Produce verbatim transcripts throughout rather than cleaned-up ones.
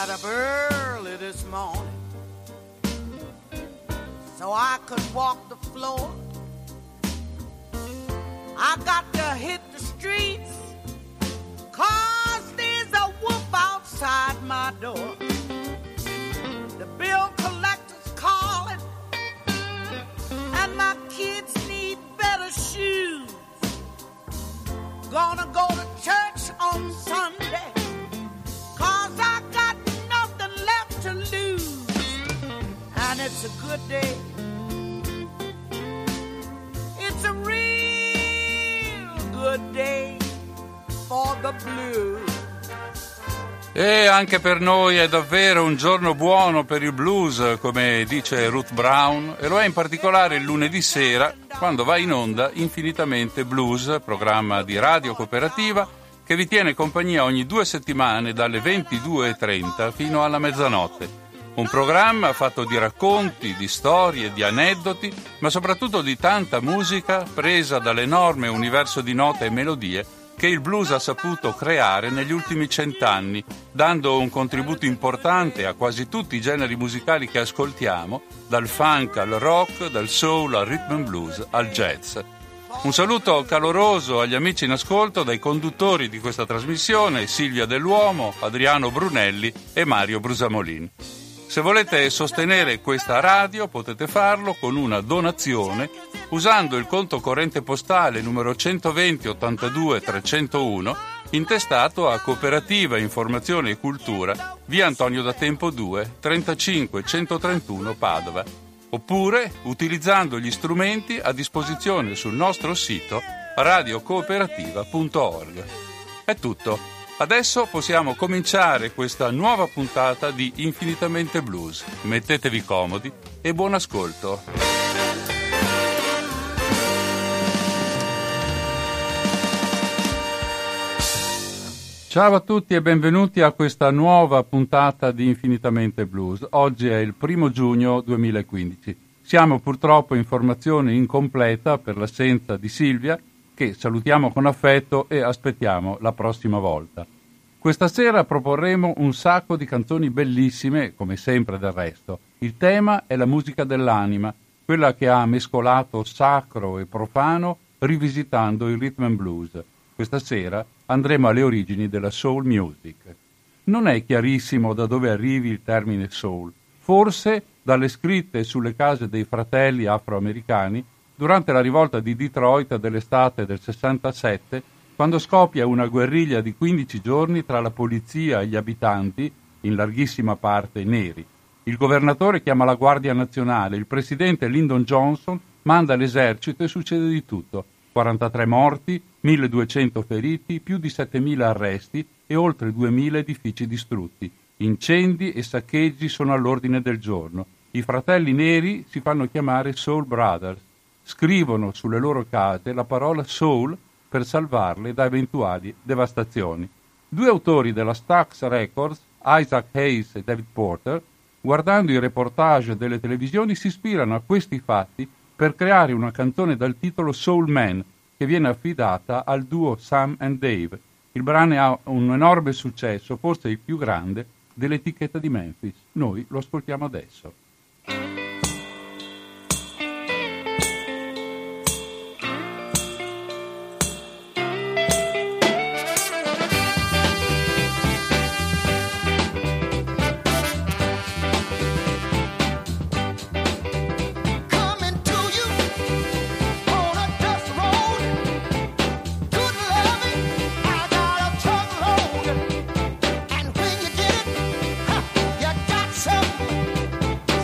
got up early this morning so I could walk the floor. I got to hit the streets 'cause there's a wolf outside my door. The bill collector's calling and my kids need better shoes. Gonna go to church on Sunday 'cause I got nothing left to lose. And it's a good day. It's a real good day for the blues. E anche per noi è davvero un giorno buono per il blues, come dice Ruth Brown, e lo è in particolare il lunedì sera, quando va in onda Infinitamente Blues, programma di radio cooperativa che vi tiene compagnia ogni due settimane dalle ventidue e trenta fino alla mezzanotte. Un programma fatto di racconti, di storie, di aneddoti, ma soprattutto di tanta musica presa dall'enorme universo di note e melodie che il blues ha saputo creare negli ultimi cent'anni, dando un contributo importante a quasi tutti i generi musicali che ascoltiamo, dal funk al rock, dal soul al rhythm and blues al jazz. Un saluto caloroso agli amici in ascolto dai conduttori di questa trasmissione, Silvia Dell'Uomo, Adriano Brunelli e Mario Brusamolin. Se volete sostenere questa radio potete farlo con una donazione usando il conto corrente postale numero centoventi ottantadue trecentouno intestato a Cooperativa Informazione e Cultura, via Antonio da Tempo due, trentacinque centotrentuno Padova, oppure utilizzando gli strumenti a disposizione sul nostro sito radio cooperativa punto org. È tutto. Adesso possiamo cominciare questa nuova puntata di Infinitamente Blues. Mettetevi comodi e buon ascolto. Ciao a tutti e benvenuti a questa nuova puntata di Infinitamente Blues. Oggi è il primo giugno duemilaquindici. Siamo purtroppo in formazione incompleta per l'assenza di Silvia, che salutiamo con affetto e aspettiamo la prossima volta. Questa sera proporremo un sacco di canzoni bellissime, come sempre del resto. Il tema è la musica dell'anima, quella che ha mescolato sacro e profano rivisitando il rhythm and blues. Questa sera andremo alle origini della soul music. Non è chiarissimo da dove arrivi il termine soul, forse dalle scritte sulle case dei fratelli afroamericani durante la rivolta di Detroit dell'estate del sessantasette, quando scoppia una guerriglia di quindici giorni tra la polizia e gli abitanti, in larghissima parte neri. Il governatore chiama la Guardia Nazionale, il presidente Lyndon Johnson manda l'esercito e succede di tutto. quarantatré morti, milleduecento feriti, più di settemila arresti e oltre duemila edifici distrutti. Incendi e saccheggi sono all'ordine del giorno. I fratelli neri si fanno chiamare Soul Brothers. Scrivono sulle loro case la parola soul per salvarle da eventuali devastazioni. Due autori della Stax Records, Isaac Hayes e David Porter, guardando i reportage delle televisioni si ispirano a questi fatti per creare una canzone dal titolo Soul Man, che viene affidata al duo Sam and Dave. Il brano ha un enorme successo, forse il più grande, dell'etichetta di Memphis. Noi lo ascoltiamo adesso. And when you get it, huh, you got some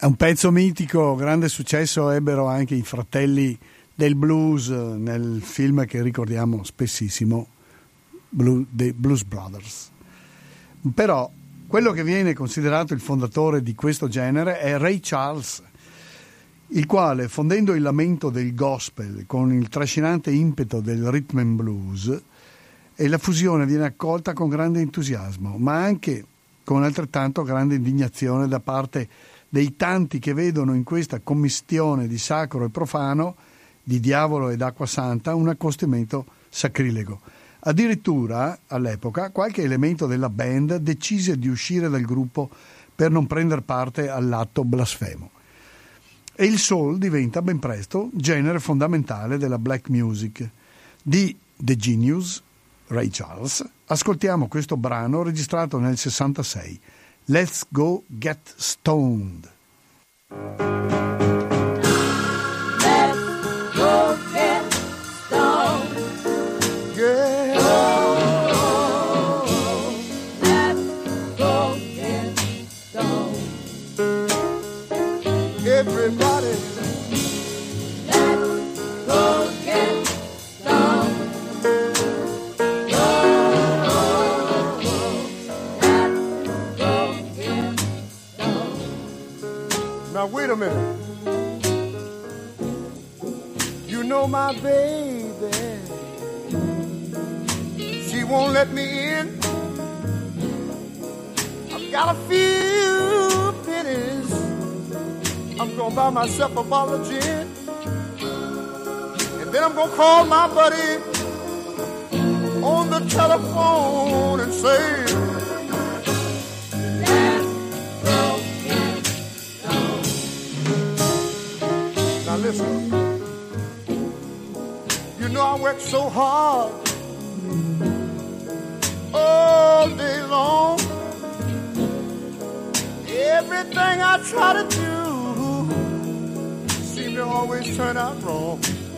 È un pezzo mitico, grande successo ebbero anche i fratelli del blues nel film che ricordiamo spessissimo, Blue, The Blues Brothers. Però quello che viene considerato il fondatore di questo genere è Ray Charles, il quale, fondendo il lamento del gospel con il trascinante impeto del rhythm and blues, e la fusione viene accolta con grande entusiasmo, ma anche con altrettanto grande indignazione da parte dei tanti che vedono in questa commistione di sacro e profano, di diavolo ed acqua santa, un accostamento sacrilego. Addirittura, all'epoca, qualche elemento della band decise di uscire dal gruppo per non prendere parte all'atto blasfemo. E il soul diventa ben presto genere fondamentale della black music. Di The Genius, Ray Charles, ascoltiamo questo brano registrato nel sessantasei, Let's Go Get Stoned. Let's go get stoned. Yeah. Oh, let's go get stoned. Everybody. Let's go get stoned. Now wait a minute. You know my baby, she won't let me in. I've got a few pennies, I'm gonna buy myself a bottle of gin, and then I'm gonna call my buddy on the telephone and say, listen, you know I work so hard all day long. Everything I try to do seems to always turn out wrong.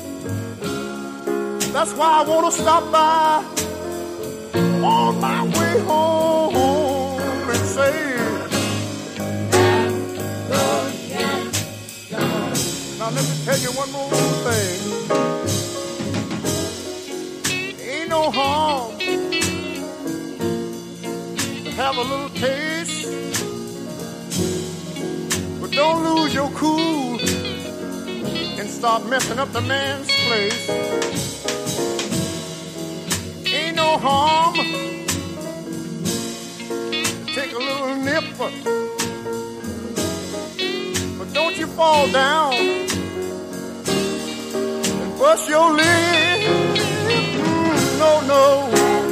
That's why I want to stop by on my way home and say, now let me tell you one more thing. Ain't no harm to have a little taste, but don't lose your cool and start messing up the man's place. Ain't no harm to take a little nip, but don't you fall down and bust your lip. Mm, no, no.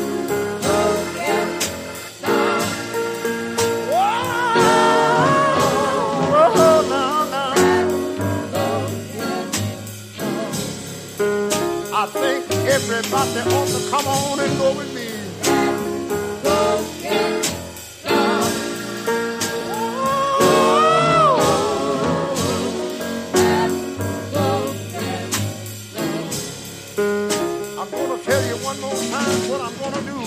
I think everybody ought to come on and go with me. Go get some. I'm going to tell you one more time what I'm going to do.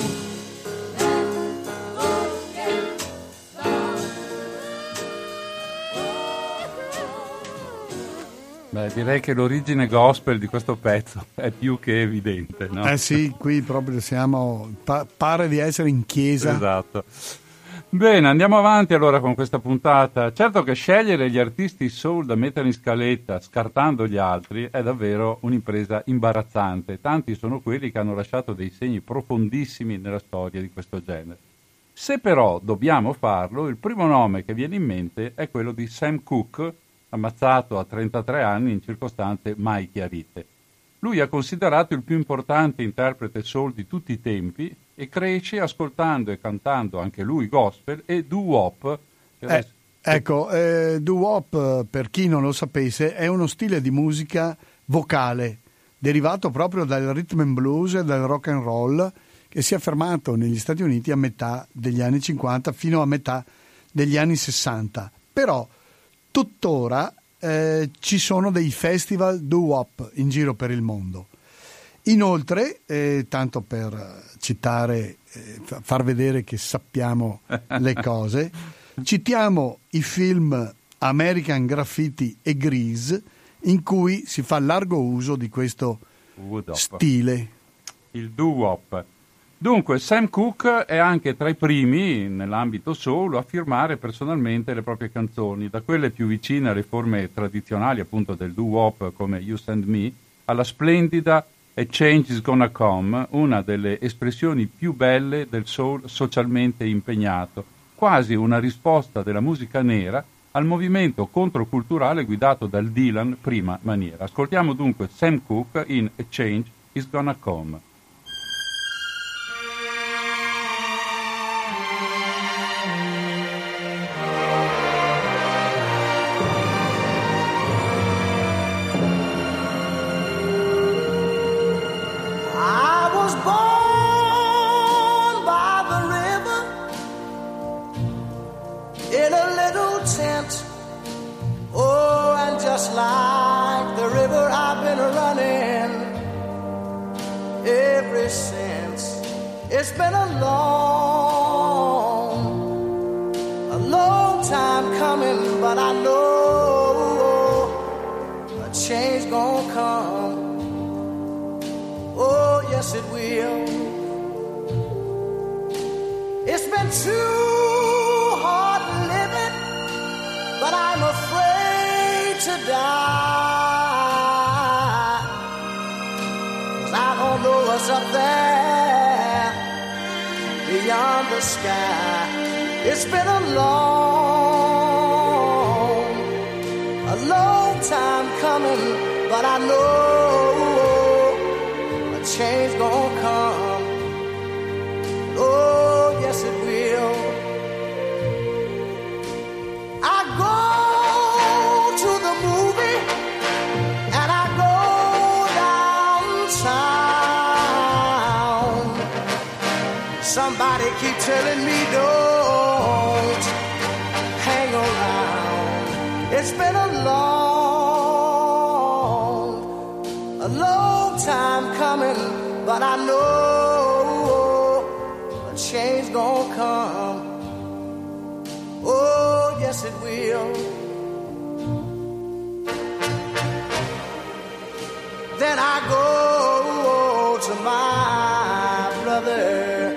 Beh, direi che l'origine gospel di questo pezzo è più che evidente, no? Eh sì, qui proprio siamo, pa- pare di essere in chiesa. Esatto. Bene, andiamo avanti allora con questa puntata. Certo che scegliere gli artisti soul da mettere in scaletta, scartando gli altri, è davvero un'impresa imbarazzante. Tanti sono quelli che hanno lasciato dei segni profondissimi nella storia di questo genere. Se però dobbiamo farlo, il primo nome che viene in mente è quello di Sam Cooke, ammazzato a trentatré anni in circostanze mai chiarite. Lui è considerato il più importante interprete soul di tutti i tempi e cresce ascoltando e cantando anche lui gospel e doo-wop. Eh, ecco, eh, doo-wop, per chi non lo sapesse, è uno stile di musica vocale derivato proprio dal rhythm and blues e dal rock and roll, che si è affermato negli Stati Uniti a metà degli anni cinquanta fino a metà degli anni sessanta. Però tuttora eh, ci sono dei festival doo-wop in giro per il mondo. Inoltre, eh, tanto per citare, eh, far vedere che sappiamo le cose, citiamo i film American Graffiti e Grease, in cui si fa largo uso di questo stile. Il doo-wop. Dunque, Sam Cooke è anche tra i primi, nell'ambito soul, a firmare personalmente le proprie canzoni, da quelle più vicine alle forme tradizionali appunto del doo-wop come You Send Me, alla splendida A Change Is Gonna Come, una delle espressioni più belle del soul socialmente impegnato, quasi una risposta della musica nera al movimento controculturale guidato dal Dylan prima maniera. Ascoltiamo dunque Sam Cooke in A Change Is Gonna Come. Like the river I've been running ever since. It's been a long, a long time coming, but I know a change gonna come. Oh, yes it will. It's been too hard living, but I'm afraid to die, 'cause I don't know what's up there beyond the sky. It's been a long, a long time coming, but I know a change gonna come. Oh, yes it will. I go to the movie and I go downtown. Somebody keep telling me don't hang around. It's been a long, a long time coming, but I know a change gonna come. Oh, yes it will. Then I go to my brother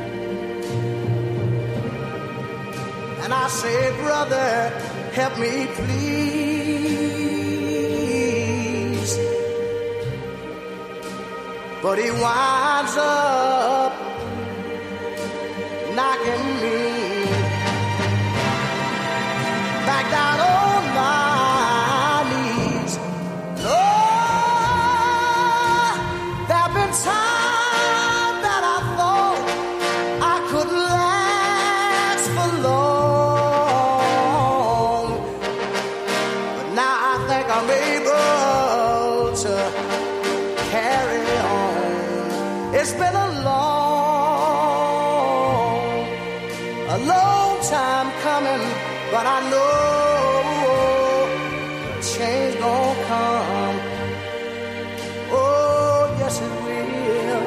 and I say, brother, help me please. But he winds up knocking me back down on my knees. Lord, there've been times that I thought I couldn't last for long, but now I think I'm able to carry on. It's been a long, a long time coming, but I know a change gonna come. Oh, yes it will.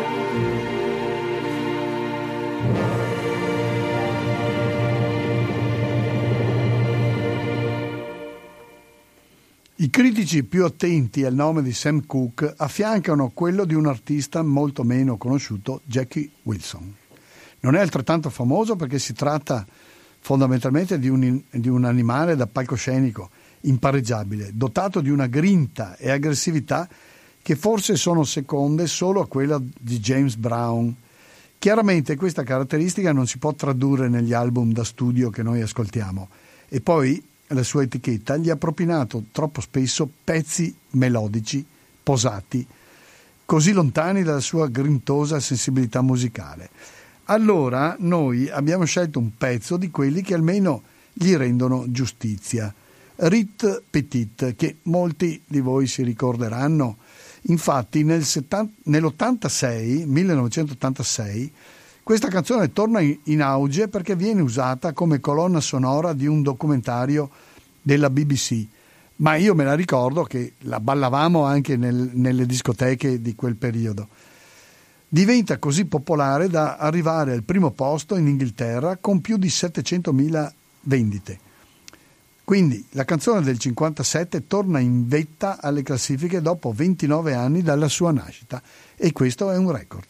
I critici più attenti al nome di Sam Cooke affiancano quello di un artista molto meno conosciuto, Jackie Wilson. Non è altrettanto famoso perché si tratta fondamentalmente di un, di un animale da palcoscenico impareggiabile, dotato di una grinta e aggressività che forse sono seconde solo a quella di James Brown. Chiaramente questa caratteristica non si può tradurre negli album da studio che noi ascoltiamo, e poi la sua etichetta gli ha propinato troppo spesso pezzi melodici, posati, così lontani dalla sua grintosa sensibilità musicale. Allora noi abbiamo scelto un pezzo di quelli che almeno gli rendono giustizia. Rit Petit, che molti di voi si ricorderanno. Infatti nel settanta, nell'ottantasei, millenovecentottantasei, questa canzone torna in auge perché viene usata come colonna sonora di un documentario della B B C, ma io me la ricordo che la ballavamo anche nel, nelle discoteche di quel periodo. Diventa così popolare da arrivare al primo posto in Inghilterra con più di settecentomila vendite. Quindi la canzone del cinquantasette torna in vetta alle classifiche dopo ventinove anni dalla sua nascita, e questo è un record.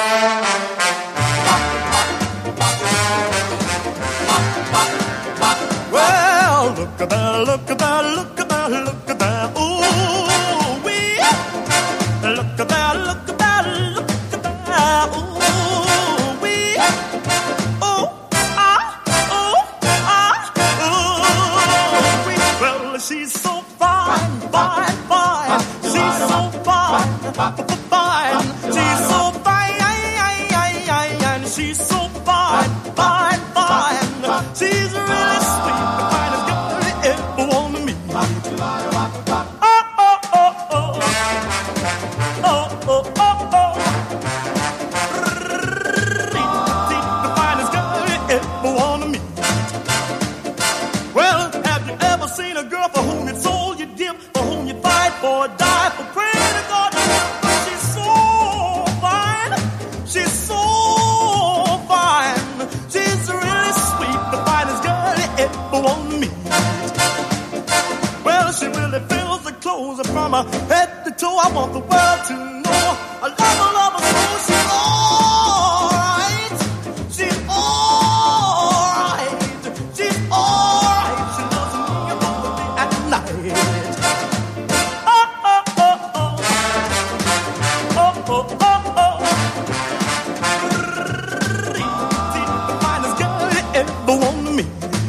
Well, look at that, look at that, look at that, look at that, ooh, wee. Look at that, look at that, look at that, ooh, wee. Oh, ah, oh, ah, ooh, wee. Well, she's so fine, fine, fine. She's so fine, fine. She's so fine, and she's so fine, fine, fine. She's really sweet, the finest girl you ever want to meet. Oh, oh, oh, oh. Oh, oh, oh, oh. The finest girl you ever want to meet. Well, have you ever seen a girl for whom you sold your dip, for whom you fight for, die for, pray to God? She's so fine. She's so fine. She's really sweet, the finest girl you ever want to meet. Well, she really fills the clothes from her head to toe. I want the world to know I love her, love her so. She's alright. She's alright. She's alright. She loves me both the day and night. Oh, oh, oh, oh. Oh, oh, oh, oh. The finest girl you ever want to meet.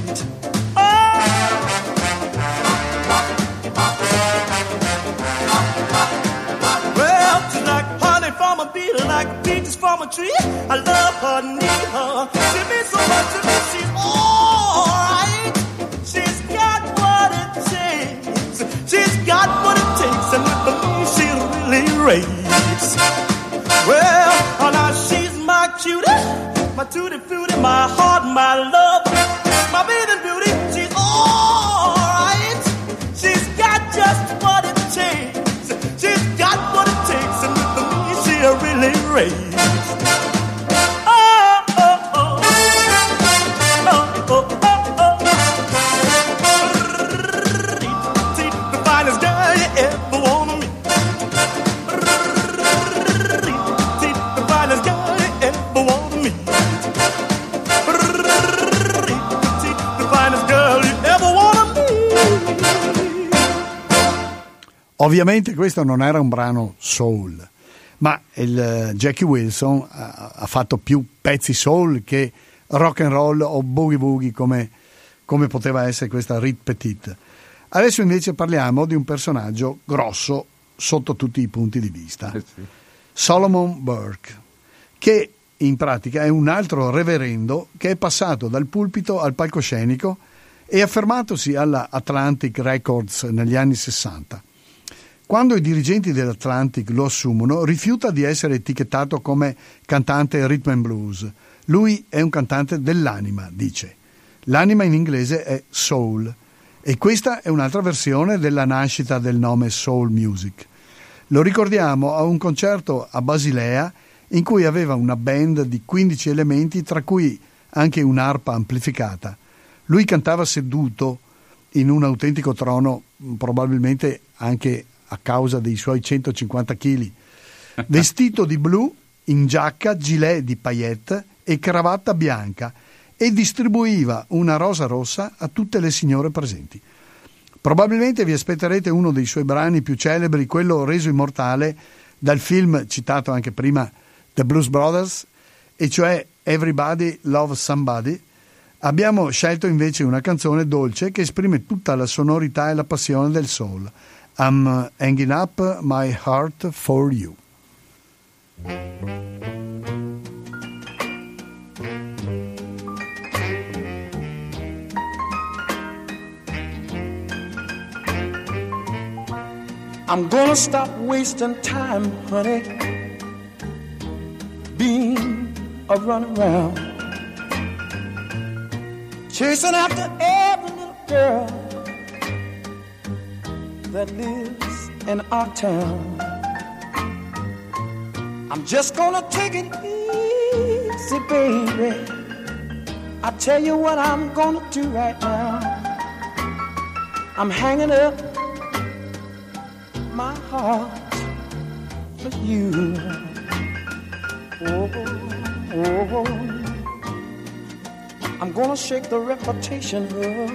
Like peaches from a tree, I love her, need her. She means so much to me. She's alright. She's got what it takes. She's got what it takes, and with me she really raves. Well, now she's my cutie, my tutti frutti, my heart, my love, my bathing beauty. She's alright. She's got just what it takes. She's got what it takes, and with me she really raves. Oh, oh, oh. Oh, oh, oh, oh. The finest girl you ever wanna meet. The finest girl you ever wanna meet. The finest girl you ever wanna meet. Ovviamente questo non era un brano soul, ma il Jackie Wilson ha, ha fatto più pezzi soul che rock and roll o boogie woogie come, come poteva essere questa Rit Petit. Adesso invece parliamo di un personaggio grosso sotto tutti i punti di vista, Eh sì. Solomon Burke, che in pratica è un altro reverendo che è passato dal pulpito al palcoscenico e affermatosi alla Atlantic Records negli anni sessanta. Quando i dirigenti dell'Atlantic lo assumono, rifiuta di essere etichettato come cantante rhythm and blues. Lui è un cantante dell'anima, dice. L'anima in inglese è soul, e questa è un'altra versione della nascita del nome soul music. Lo ricordiamo a un concerto a Basilea in cui aveva una band di quindici elementi, tra cui anche un'arpa amplificata. Lui cantava seduto in un autentico trono, probabilmente anche a causa dei suoi centocinquanta chili, vestito di blu, in giacca, gilet di paillette e cravatta bianca, e distribuiva una rosa rossa a tutte le signore presenti. Probabilmente vi aspetterete uno dei suoi brani più celebri, quello reso immortale dal film citato anche prima, The Blues Brothers, e cioè Everybody Loves Somebody. Abbiamo scelto invece una canzone dolce che esprime tutta la sonorità e la passione del soul. I'm hanging up my heart for you. I'm gonna stop wasting time, honey, being a runaround, chasing after every little girl that lives in our town. I'm just gonna take it easy, baby. I tell you what I'm gonna do right now. I'm hanging up my heart for you. Oh, oh, oh. I'm gonna shake the reputation of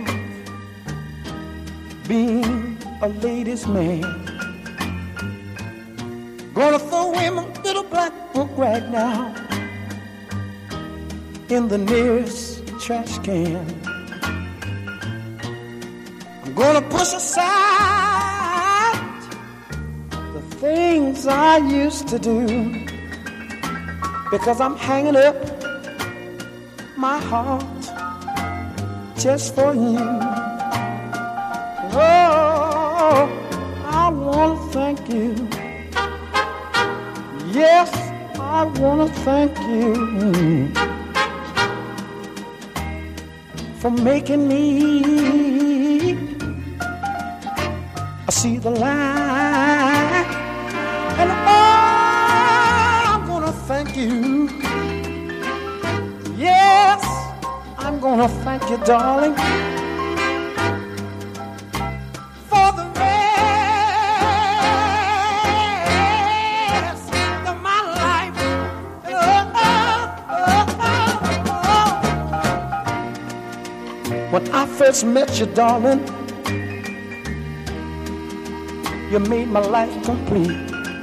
being a ladies' man. Gonna throw away my little black book right now in the nearest trash can. I'm gonna push aside the things I used to do, because I'm hanging up my heart just for you. Oh, I wanna thank you. Yes, I wanna thank you for making me see the light. And oh, I'm gonna thank you. Yes, I'm gonna thank you, darling, for the rest of my life. Oh, oh, oh, oh. When I first met you, darling, you made my life complete.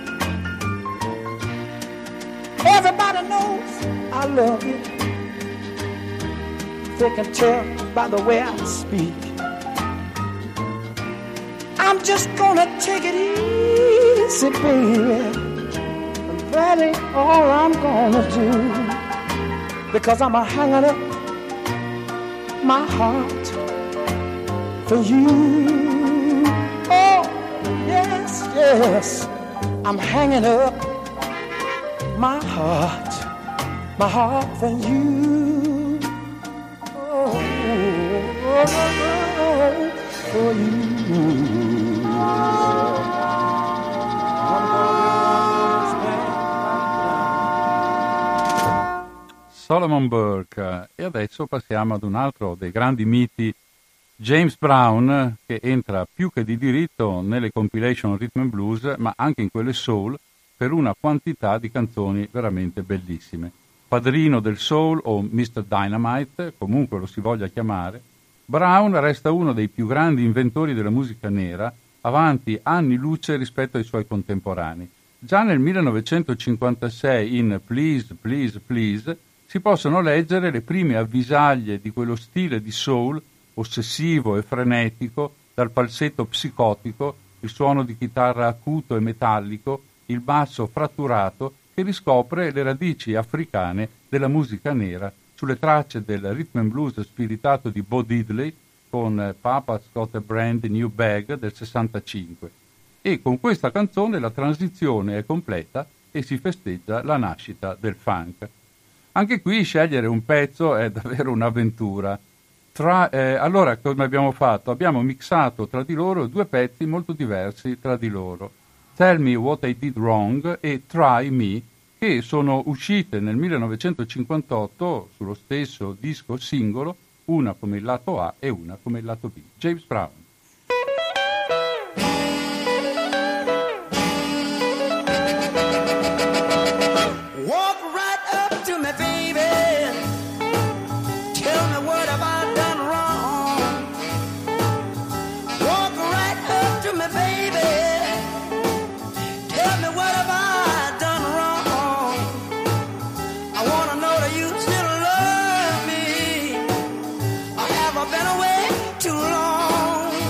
Everybody knows I love you. They can tell by the way I speak. I'm just gonna take it easy, baby. That ain't all I'm gonna do, because I'm a hanging up my heart for you. Oh, yes, yes, I'm hanging up my heart, my heart for you. For you. Solomon Burke. E adesso passiamo ad un altro dei grandi miti, James Brown, che entra più che di diritto nelle compilation Rhythm and Blues, ma anche in quelle soul, per una quantità di canzoni veramente bellissime. Padrino del soul o mister Dynamite, comunque lo si voglia chiamare, Brown resta uno dei più grandi inventori della musica nera, avanti anni luce rispetto ai suoi contemporanei. Già nel millenovecentocinquantasei in Please, Please, Please si possono leggere le prime avvisaglie di quello stile di soul ossessivo e frenetico, dal falsetto psicotico, il suono di chitarra acuto e metallico, il basso fratturato, che riscopre le radici africane della musica nera sulle tracce del rhythm and blues spiritato di Bo Diddley con Papa's Got a Brand New Bag del sessantacinque. E con questa canzone la transizione è completa e si festeggia la nascita del funk. Anche qui scegliere un pezzo è davvero un'avventura. Tra, eh, allora, come abbiamo fatto? Abbiamo mixato tra di loro due pezzi molto diversi tra di loro. Tell Me What I Did Wrong e Try Me, che sono uscite nel millenovecentocinquantotto sullo stesso disco singolo, una come il lato A e una come il lato B. James Brown. Walk right up to me, baby. Tell me what have I done wrong. Walk right up to me, baby. Tell me what have I done wrong. I wanna know that you still love me, or have I been away too long?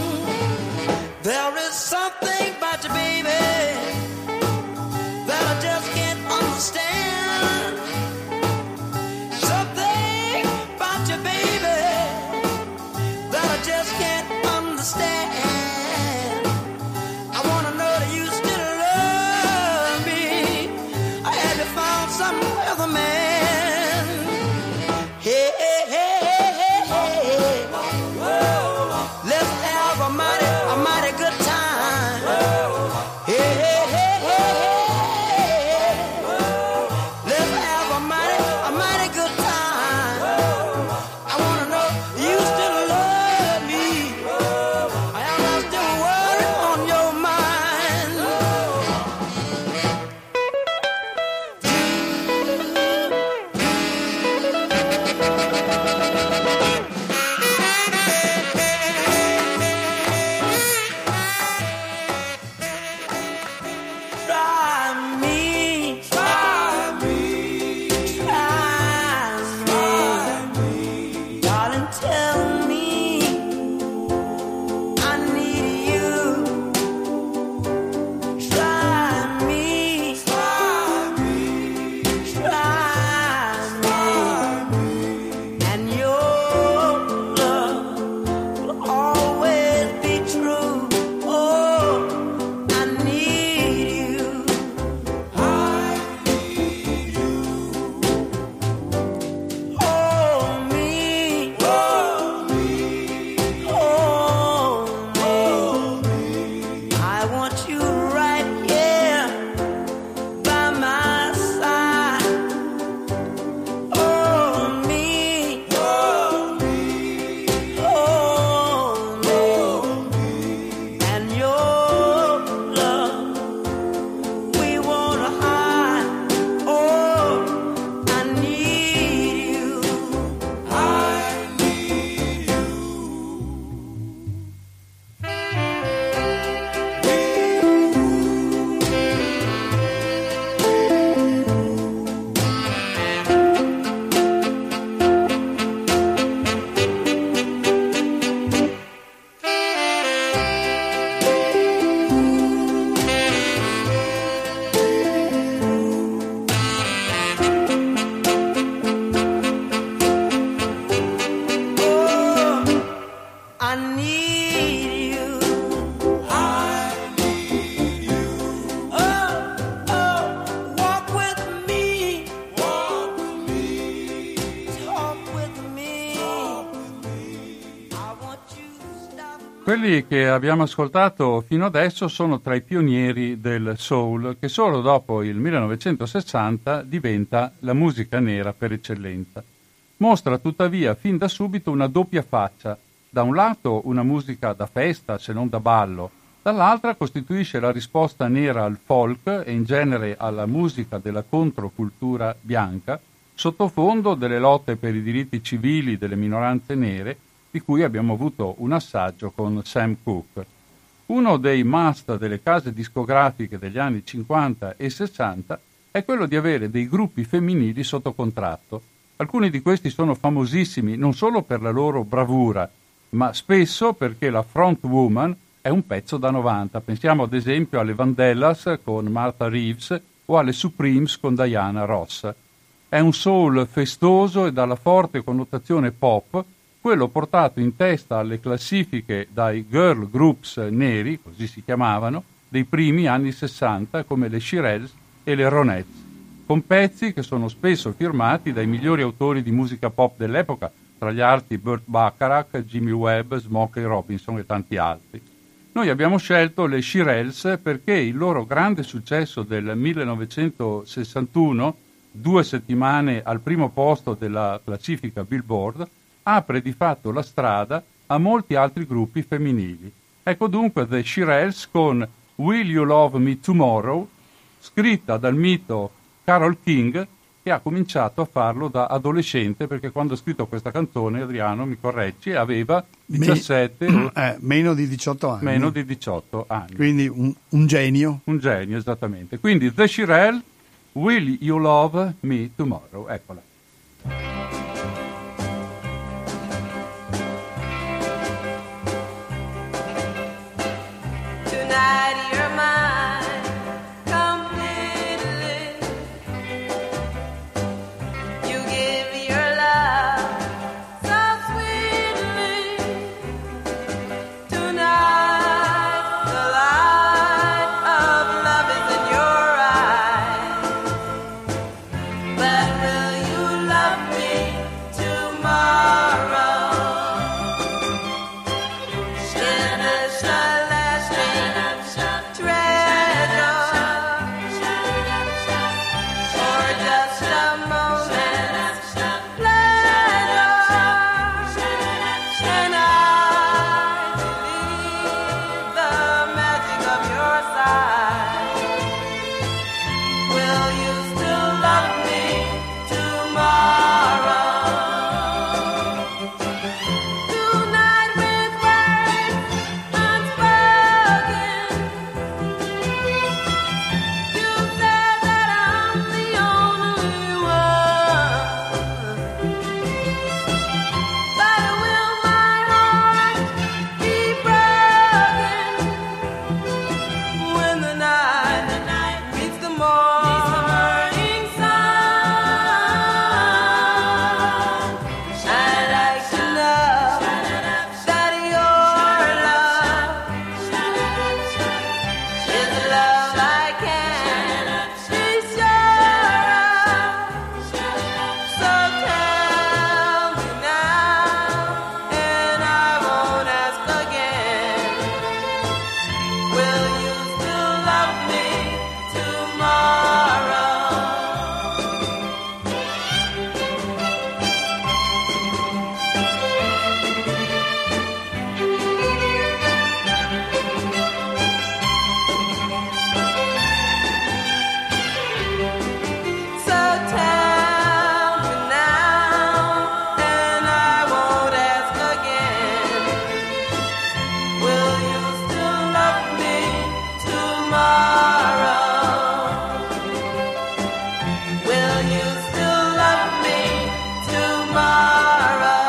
quelli che abbiamo ascoltato fino adesso sono tra i pionieri del soul, che solo dopo il millenovecentosessanta diventa la musica nera per eccellenza. Mostra tuttavia fin da subito una doppia faccia. Da un lato una musica da festa, se non da ballo, dall'altra costituisce la risposta nera al folk e in genere alla musica della controcultura bianca, sottofondo delle lotte per i diritti civili delle minoranze nere, di cui abbiamo avuto un assaggio con Sam Cooke. Uno dei must delle case discografiche degli anni cinquanta e sessanta è quello di avere dei gruppi femminili sotto contratto. Alcuni di questi sono famosissimi non solo per la loro bravura, ma spesso perché la front woman è un pezzo da novanta. Pensiamo ad esempio alle Vandellas con Martha Reeves o alle Supremes con Diana Ross. È un soul festoso e dalla forte connotazione pop, quello portato in testa alle classifiche dai girl groups neri, così si chiamavano, dei primi anni sessanta come le Shirelles e le Ronettes, con pezzi che sono spesso firmati dai migliori autori di musica pop dell'epoca, tra gli altri Burt Bacharach, Jimmy Webb, Smokey Robinson e tanti altri. Noi abbiamo scelto le Shirelles perché il loro grande successo del millenovecentosessantuno, due settimane al primo posto della classifica Billboard, apre di fatto la strada a molti altri gruppi femminili. Ecco dunque The Shirelles con Will You Love Me Tomorrow, scritta dal mito Carole King, che ha cominciato a farlo da adolescente, perché quando ha scritto questa canzone, Adriano mi correggi, aveva diciassette Me- eh, meno di diciotto anni. Meno di diciotto anni. Quindi un, un genio. Un genio, esattamente. Quindi The Shirelles, Will You Love Me Tomorrow? Eccola. Tonight you're mine completely. You give your love so sweetly. Tonight the light of love is in your eyes. But will you love me tomorrow? Finish the lasting treasure for just a moment's pleasure, and I believe the magic of your side. Will you still love me tomorrow? Tonight with words unspoken, you said that I'm the only one. But will my heart be broken when the night meets the morning sun? I'd like to know that your love is the love I can be sure of. So tell me now, and I won't ask again. Will you still love me tomorrow? So tell me now, and I won't ask again. Will you still love me tomorrow? Will you still love me tomorrow?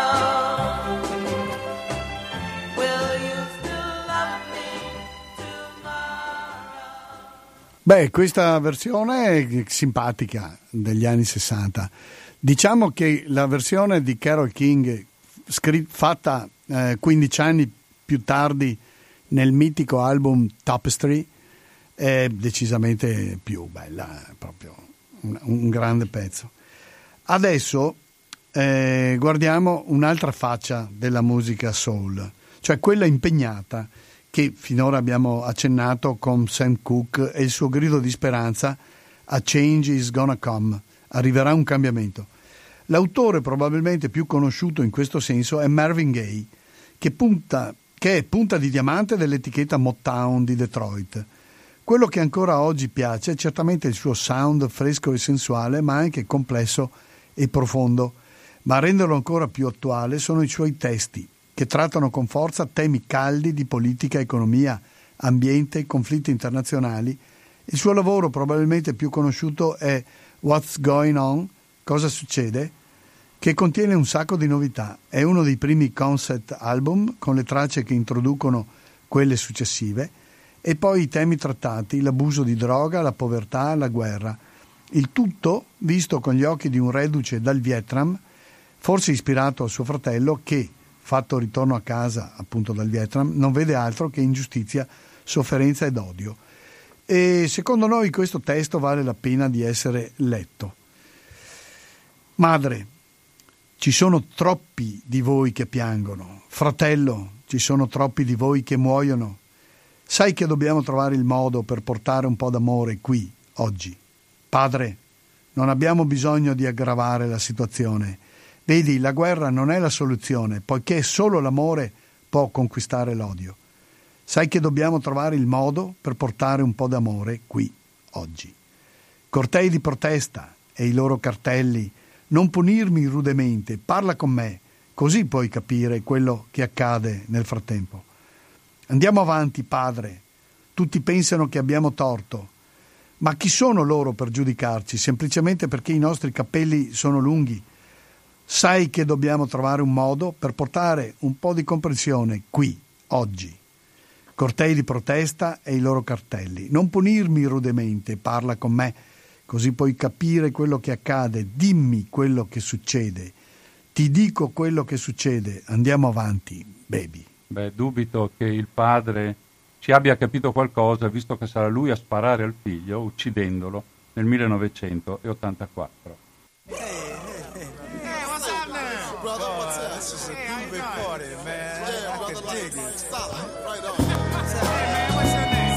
Will you still love me tomorrow? Beh, questa versione è simpatica degli anni sessanta. Diciamo che la versione di Carole King, scri- fatta eh, quindici anni più tardi nel mitico album Tapestry, è decisamente più bella, è proprio un, un grande pezzo. Adesso eh, guardiamo un'altra faccia della musica soul. cioè quella impegnata che finora abbiamo accennato con Sam Cooke e il suo grido di speranza: a change is gonna come, arriverà un cambiamento. L'autore probabilmente più conosciuto in questo senso è Marvin Gaye, che, punta, che è punta di diamante dell'etichetta Motown di Detroit. Quello che ancora oggi piace è certamente il suo sound fresco e sensuale, ma anche complesso e profondo. Ma a renderlo ancora più attuale sono i suoi testi, che trattano con forza temi caldi di politica, economia, ambiente, conflitti internazionali. Il suo lavoro probabilmente più conosciuto è What's Going On? Cosa succede? Che contiene un sacco di novità. È uno dei primi concept album con le tracce che introducono quelle successive, e poi i temi trattati: l'abuso di droga, la povertà, la guerra. Il tutto visto con gli occhi di un reduce dal Vietnam, forse ispirato al suo fratello che, fatto ritorno a casa appunto dal Vietnam, non vede altro che ingiustizia, sofferenza ed odio. E secondo noi questo testo vale la pena di essere letto. Madre, ci sono troppi di voi che piangono. Fratello, ci sono troppi di voi che muoiono. Sai che dobbiamo trovare il modo per portare un po' d'amore qui, oggi. Padre, non abbiamo bisogno di aggravare la situazione. Vedi, la guerra non è la soluzione, poiché solo l'amore può conquistare l'odio. Sai che dobbiamo trovare il modo per portare un po' d'amore qui, oggi. Cortei di protesta e i loro cartelli: non punirmi rudemente, parla con me, così puoi capire quello che accade nel frattempo. Andiamo avanti, padre. Tutti pensano che abbiamo torto. Ma chi sono loro per giudicarci, semplicemente perché i nostri capelli sono lunghi? Sai che dobbiamo trovare un modo per portare un po' di comprensione qui, oggi. Cortei di protesta e i loro cartelli. Non punirmi rudemente, parla con me, così puoi capire quello che accade. Dimmi quello che succede. Ti dico quello che succede. Andiamo avanti, baby. Beh, dubito che il padre ci abbia capito qualcosa, visto che sarà lui a sparare al figlio, uccidendolo nel millenovecentottantaquattro. Hey, hey, hey. Hey, what's up now? Brother, what's up? This is a hey, big party, man. Yeah, I can dig it. Stop. Right on. What's up? Hey, man, what's your name?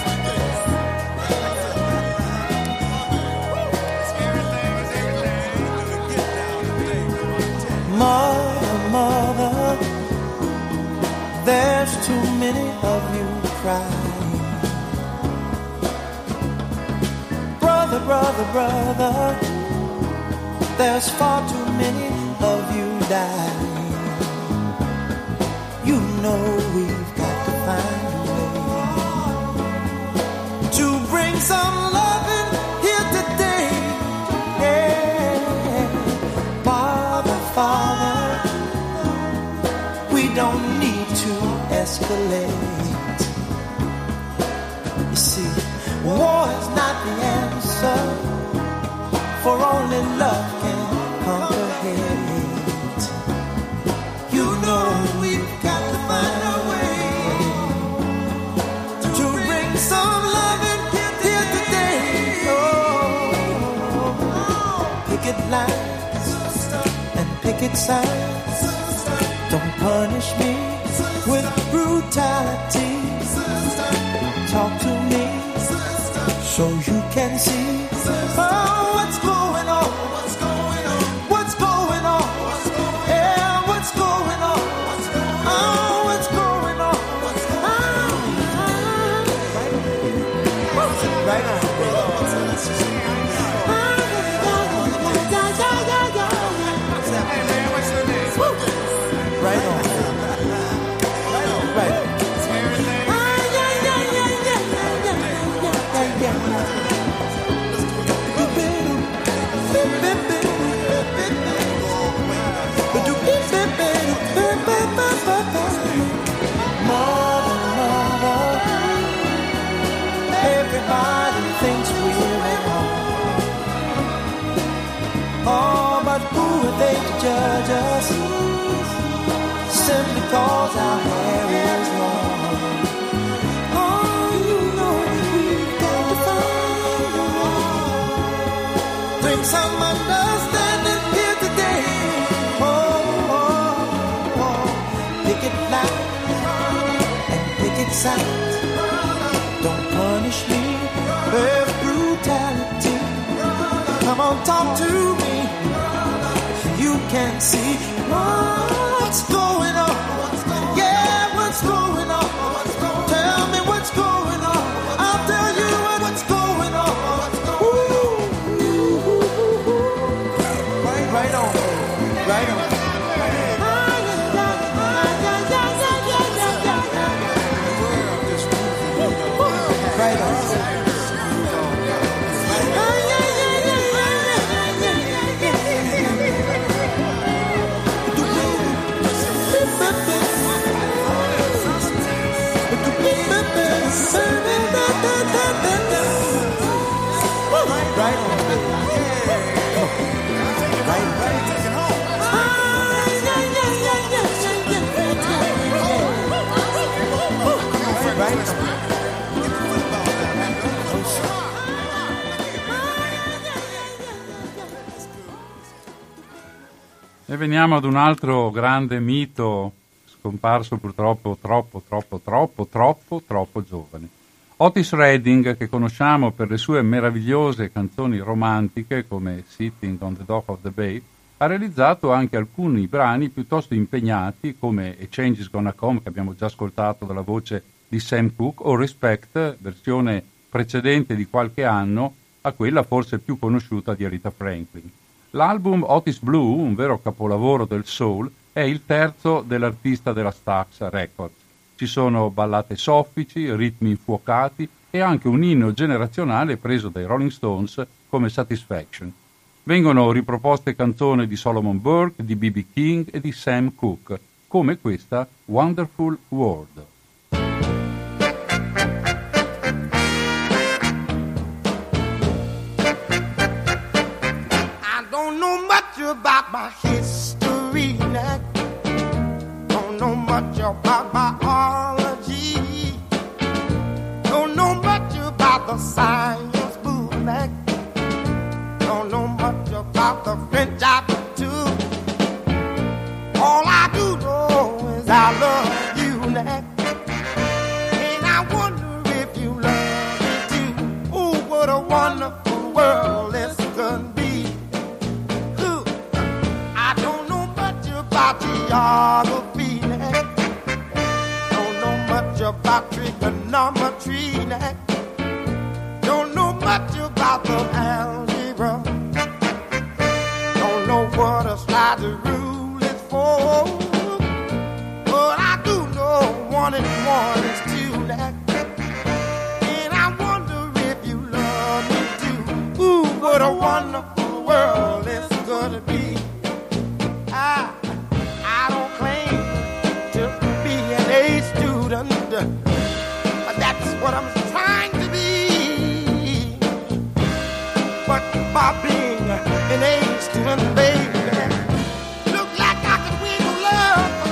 Mother, mother, there's too many of you crying. Brother, brother, brother, there's far too many of you dying. You know we've got to find a way to bring some loving here today. Yeah. Father, Father, we don't need to escalate. You see, war is not the answer, for only love can conquer hate. You know we've got to find a way to bring some love in here today. Oh, picket lines and picket signs, don't punish me with brutality. Talk to me so you can see, oh, what's going on, what's going on, what's going on, yeah, what's going on, oh, what's going on, oh, right on, hey man, what's your name? Right on, right on, right on. Everybody thinks we're at home. Oh, but who are they to judge us? Simply cause our hair is long. Oh, you know we've got to find a way. Bring some understanding here today. Oh, oh, oh. Picket line sight. Don't punish me with brutality. Come on, talk to me. You can see what's going on. Yeah, what's going on? Tell me what's going on. I'll tell you what's going on. Ooh, right, right on, right on. Right on. Right on. Right, right. E veniamo ad un altro grande mito scomparso purtroppo troppo, troppo, troppo, troppo, troppo giovane. Otis Redding, che conosciamo per le sue meravigliose canzoni romantiche come Sitting on the Dock of the Bay, ha realizzato anche alcuni brani piuttosto impegnati come A Change Is Gonna Come, che abbiamo già ascoltato dalla voce di Sam Cooke, o Respect, versione precedente di qualche anno a quella forse più conosciuta di Aretha Franklin. L'album Otis Blue, un vero capolavoro del soul, è il terzo dell'artista della Stax Records. Ci sono ballate soffici, ritmi infuocati e anche un inno generazionale preso dai Rolling Stones come Satisfaction. Vengono riproposte canzoni di Solomon Burke, di B B King e di Sam Cooke, come questa Wonderful World. About my history, don't know much about biology, don't know much about the science bootleg, don't know much about the French aptitude. All I do know is I love you, Nick, and I wonder if you love me too. Ooh, what a wonderful world this could be. About geography, don't know much about trigonometry, don't know much about the algebra, don't know what a slider rule is for, but I do know one and one is two, and I wonder if you love me too. Ooh, what a wonderful world this gonna be. I I don't claim to be an A student, but that's what I'm trying to be. But by being an A student, baby, look like I could win your love for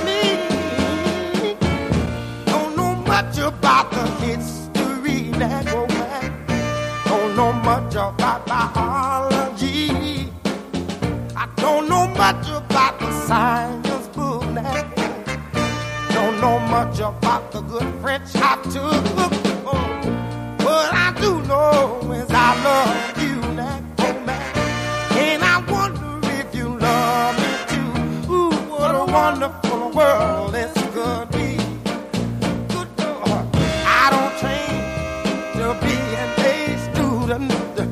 me. Don't know much about the history that go back. Don't know much about biology. I don't know much about the science book now. Don't know much about the good French I took. Oh, but I do know is I love you now, oh man. And I wonder if you love me too. Ooh, what a wonderful world this could be. Good Lord, I don't train to be an A student,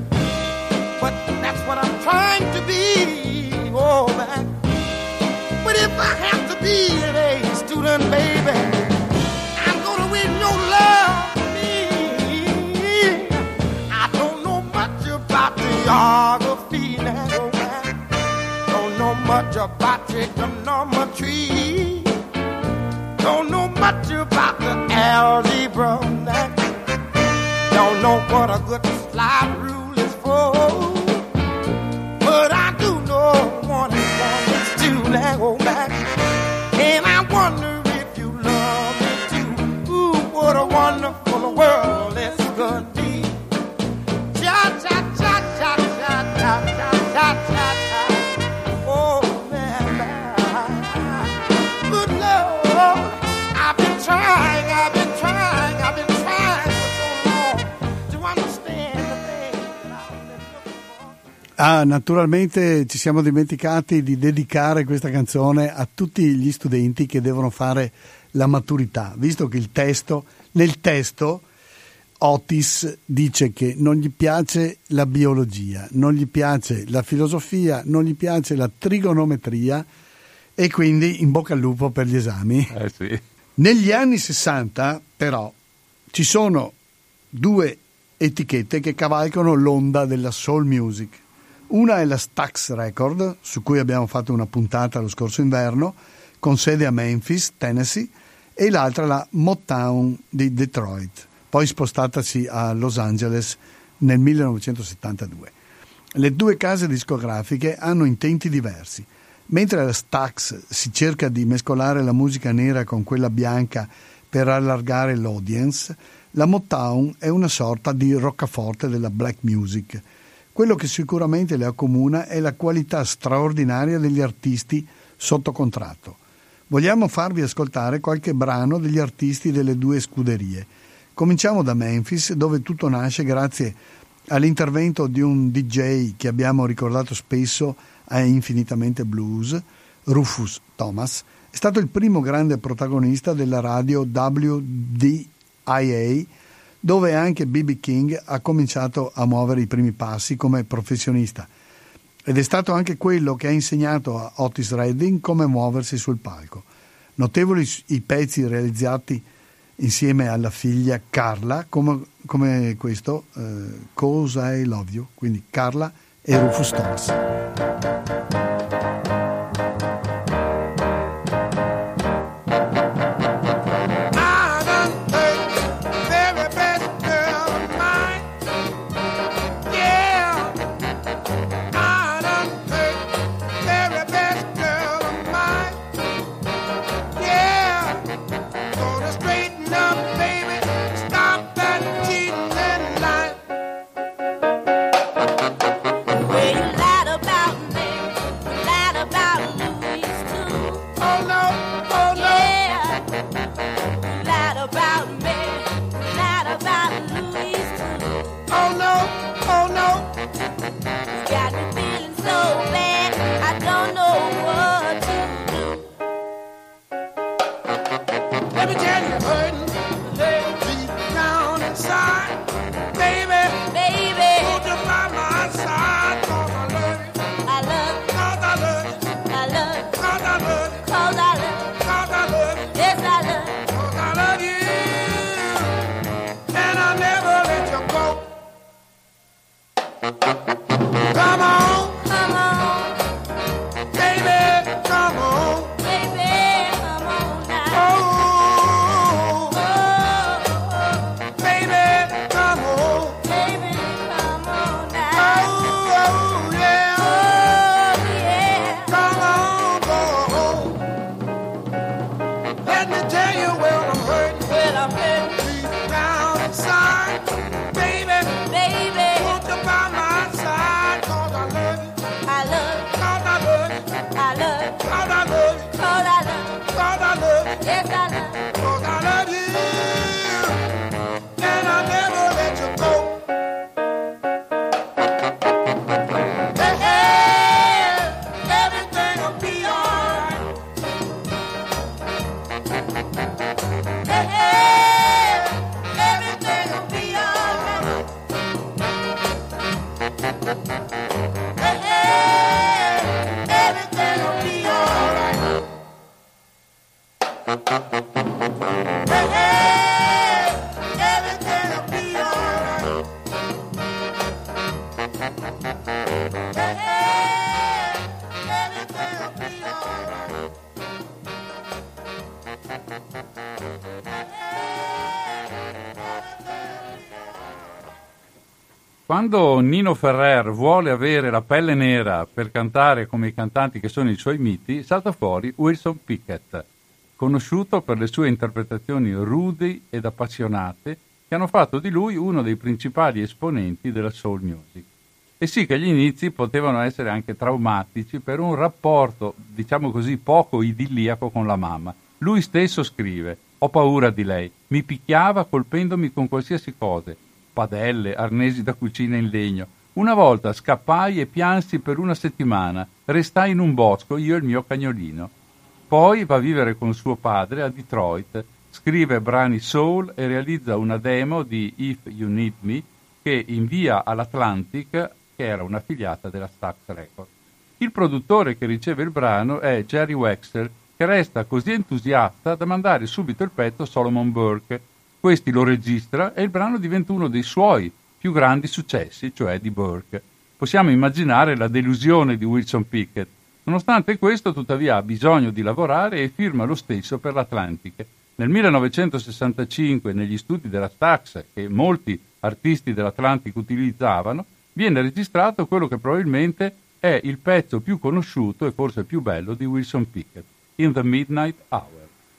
but that's what I'm trying to be. Oh man. But if I have to be an A student, baby, I'm gonna win your love for me. I don't know much about geography now, oh man. Don't know much about trigonometry. Don't know much about the algebra now. Don't know what a good slide rule is for. But I do know one and one is two now, oh man. And I wonder if you love me too. Ooh, what a wonderful world this could be. Cha cha cha cha cha cha cha cha cha cha. Oh man, man. Good Lord, I've been trying, I've been trying. Ah, naturalmente ci siamo dimenticati di dedicare questa canzone a tutti gli studenti che devono fare la maturità, visto che il testo, nel testo Otis dice che non gli piace la biologia, non gli piace la filosofia, non gli piace la trigonometria e quindi in bocca al lupo per gli esami. Eh sì. Negli anni sessanta però ci sono due etichette che cavalcano l'onda della soul music. Una è la Stax Record, su cui abbiamo fatto una puntata lo scorso inverno, con sede a Memphis, Tennessee, e l'altra la Motown di Detroit, poi spostatasi a Los Angeles nel millenovecentosettantadue. Le due case discografiche hanno intenti diversi. Mentre la Stax si cerca di mescolare la musica nera con quella bianca per allargare l'audience, la Motown è una sorta di roccaforte della black music. Quello che sicuramente le accomuna è la qualità straordinaria degli artisti sotto contratto. Vogliamo farvi ascoltare qualche brano degli artisti delle due scuderie. Cominciamo da Memphis, dove tutto nasce grazie all'intervento di un D J che abbiamo ricordato spesso a Infinitamente Blues, Rufus Thomas. È stato il primo grande protagonista della radio W D I A, dove anche B B King ha cominciato a muovere i primi passi come professionista, ed è stato anche quello che ha insegnato a Otis Redding come muoversi sul palco. Notevoli i pezzi realizzati insieme alla figlia Carla, come, come questo, eh, Cause I Love You, quindi Carla e Rufus Thomas. Quando Nino Ferrer vuole avere la pelle nera per cantare come i cantanti che sono i suoi miti, salta fuori Wilson Pickett, conosciuto per le sue interpretazioni rudi ed appassionate che hanno fatto di lui uno dei principali esponenti della soul music. E sì che gli inizi potevano essere anche traumatici per un rapporto, diciamo così, poco idilliaco con la mamma. Lui stesso scrive: «Ho paura di lei, mi picchiava colpendomi con qualsiasi cosa, padelle, arnesi da cucina in legno, Una volta scappai e piansi per una settimana, restai in un bosco io e il mio cagnolino. Poi va a vivere con suo padre a Detroit, scrive brani soul e realizza una demo di If You Need Me che invia all'Atlantic, che era un'affiliata della Stax Records. Il produttore che riceve il brano è Jerry Wexler, che resta così entusiasta da mandare subito il pezzo a Solomon Burke. Questi lo registra e il brano diventa uno dei suoi più grandi successi, cioè di Burke. Possiamo immaginare la delusione di Wilson Pickett. Nonostante questo, tuttavia, ha bisogno di lavorare e firma lo stesso per l'Atlantic. Nel millenovecentosessantacinque, negli studi della Stax, che molti artisti dell'Atlantic utilizzavano, viene registrato quello che probabilmente è il pezzo più conosciuto e forse più bello di Wilson Pickett, In the Midnight Hour.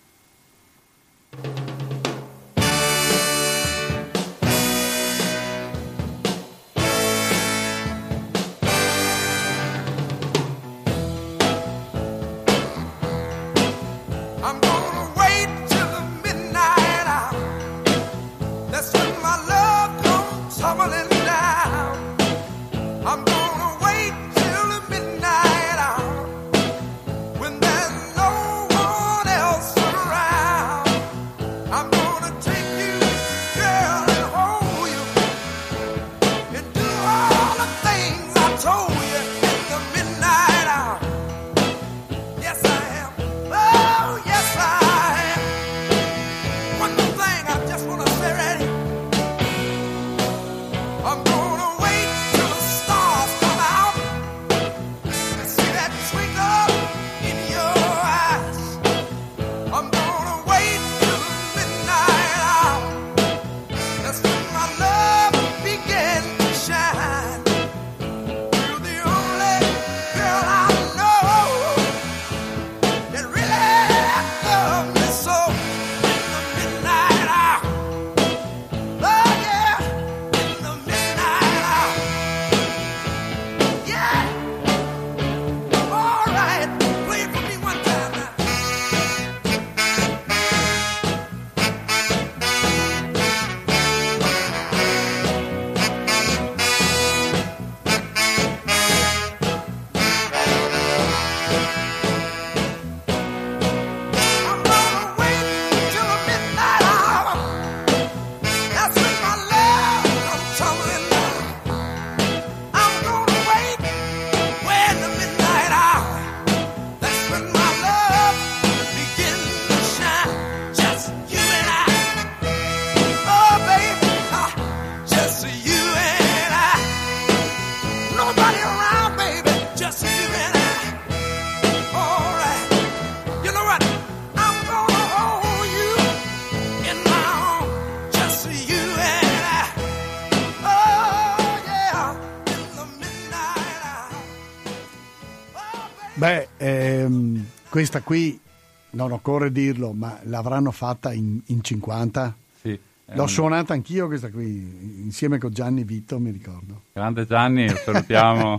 Beh, ehm, questa qui non occorre dirlo, ma l'avranno fatta in, in cinquanta. Sì. L'ho un... suonata anch'io questa qui, insieme con Gianni Vitto, mi ricordo. Grande Gianni, lo salutiamo.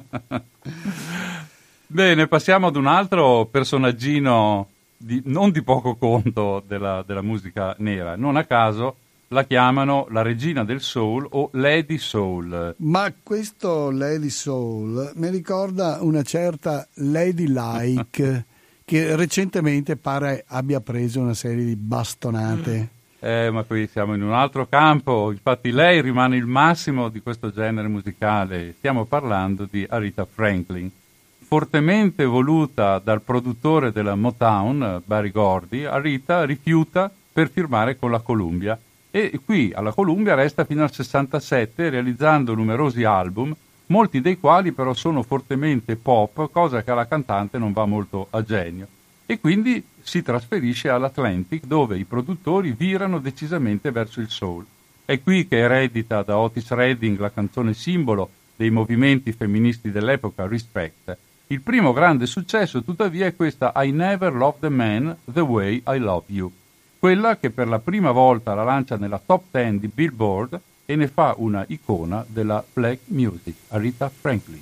Bene, passiamo ad un altro personaggino di, non di poco conto della, della musica nera. Non a caso la chiamano la regina del soul o Lady Soul. Ma questo Lady Soul mi ricorda una certa Lady Like che recentemente pare abbia preso una serie di bastonate. Eh, ma qui siamo in un altro campo, infatti lei rimane il massimo di questo genere musicale. Stiamo parlando di Aretha Franklin. Fortemente voluta dal produttore della Motown, Barry Gordy, Aretha rifiuta per firmare con la Columbia e qui alla Columbia resta fino al sessantasette realizzando numerosi album, molti dei quali però sono fortemente pop, cosa che alla cantante non va molto a genio. E quindi si trasferisce all'Atlantic, dove i produttori virano decisamente verso il soul. È qui che eredita da Otis Redding la canzone simbolo dei movimenti femministi dell'epoca, Respect. Il primo grande successo, tuttavia, è questa I Never Loved a Man the Way I Love You, quella che per la prima volta la lancia nella top ten di Billboard e ne fa una icona della black music, Aretha Franklin.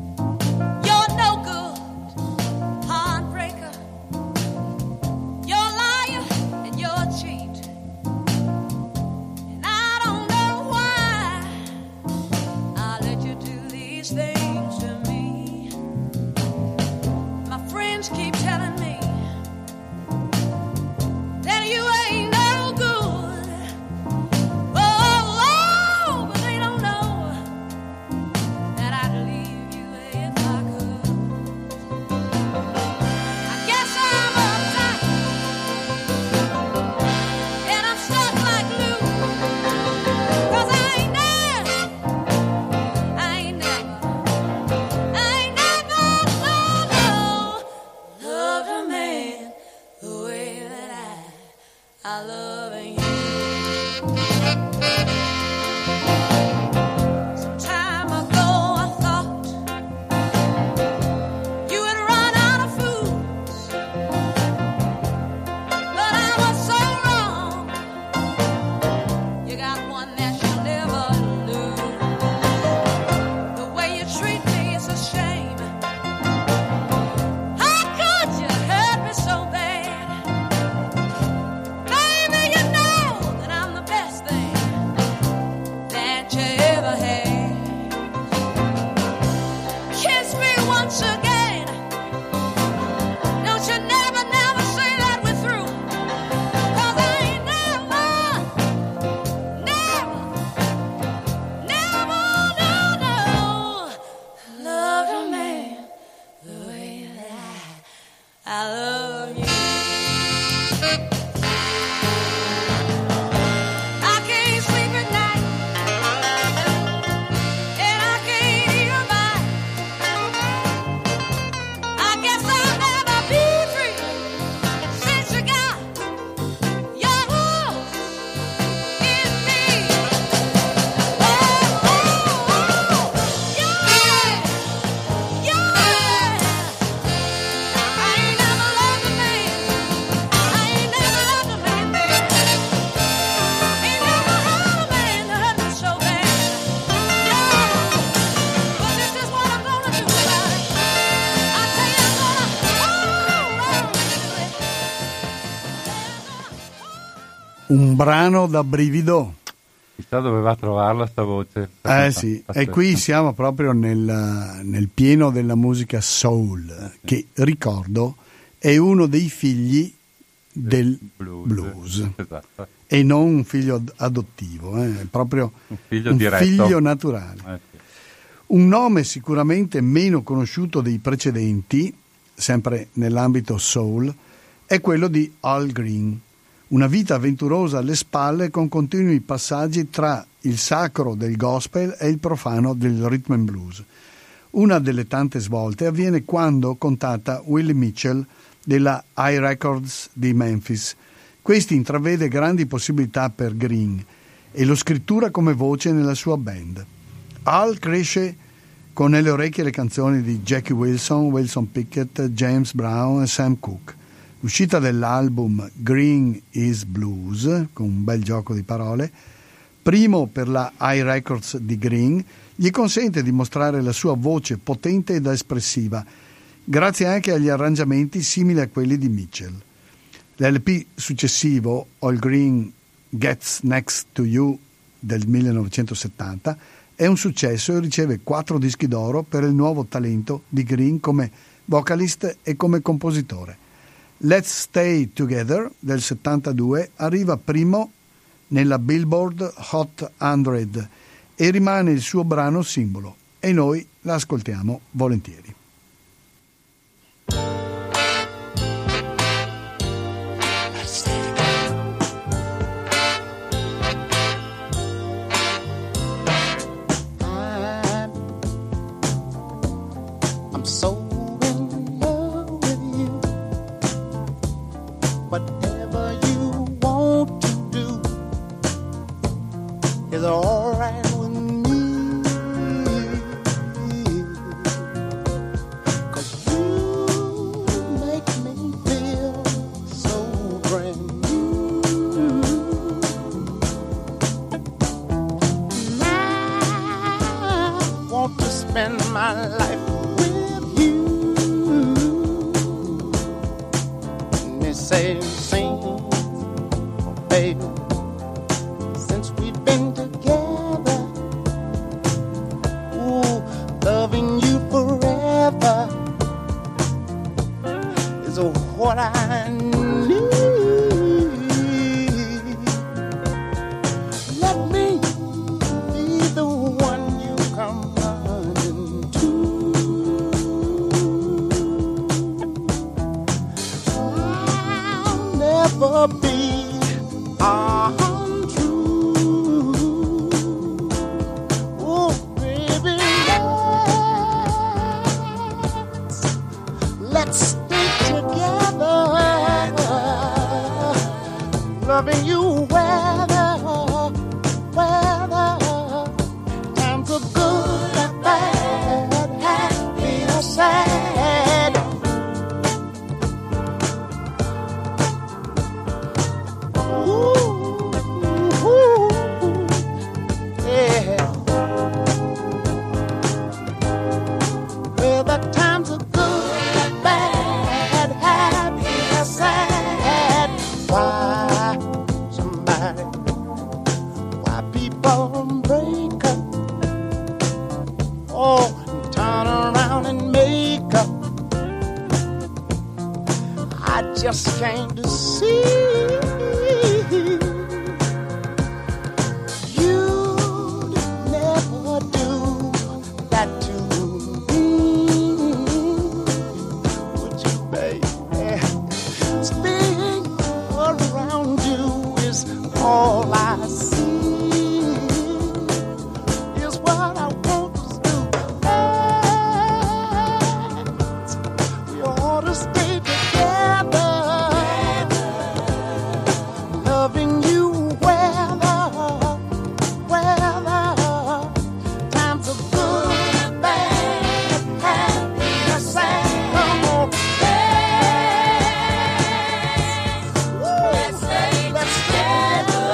You're no good, heartbreaker. You're I love you. Some time ago I thought you had run out of fools, but I was so wrong. You got one that you'll never lose. The way you treat me is a shame. How could you hurt me so bad? Un brano da brivido. Chissà dove va a trovarla sta voce. Eh sì, e qui siamo proprio nel, nel pieno della musica soul, che ricordo è uno dei figli del blues, blues. Esatto. E non un figlio adottivo, eh, è proprio un figlio, un figlio naturale. Eh sì. Un nome sicuramente meno conosciuto dei precedenti, sempre nell'ambito soul, è quello di Al Green. Una vita avventurosa alle spalle con continui passaggi tra il sacro del gospel e il profano del rhythm and blues. Una delle tante svolte avviene quando contatta Willie Mitchell della High Records di Memphis. Questi intravede grandi possibilità per Green e lo scrittura come voce nella sua band. Al cresce con nelle orecchie le canzoni di Jackie Wilson, Wilson Pickett, James Brown e Sam Cooke. L'uscita dell'album Green is Blues, con un bel gioco di parole, primo per la High Records di Green, gli consente di mostrare la sua voce potente ed espressiva, grazie anche agli arrangiamenti simili a quelli di Mitchell. L'L P successivo, Al Green Gets Next to You, del millenovecentosettanta, è un successo e riceve quattro dischi d'oro per il nuovo talento di Green come vocalist e come compositore. Let's Stay Together del settantadue arriva primo nella Billboard Hot cento e rimane il suo brano simbolo, e noi la ascoltiamo volentieri. loving you weather, weather. Times are good and bad, happy or sad. Ooh, ooh, yeah. Well, the times are good and bad, happy or sad. Why somebody, why people break up, oh, and turn around and make up? I just came to see you'd never do that to me, would you, baby? Spinning around you is all I see, is what I want us to do. We ought to stay together, loving you weather, weather. Times are good and bad, happy or sad. Come on, let's stay together,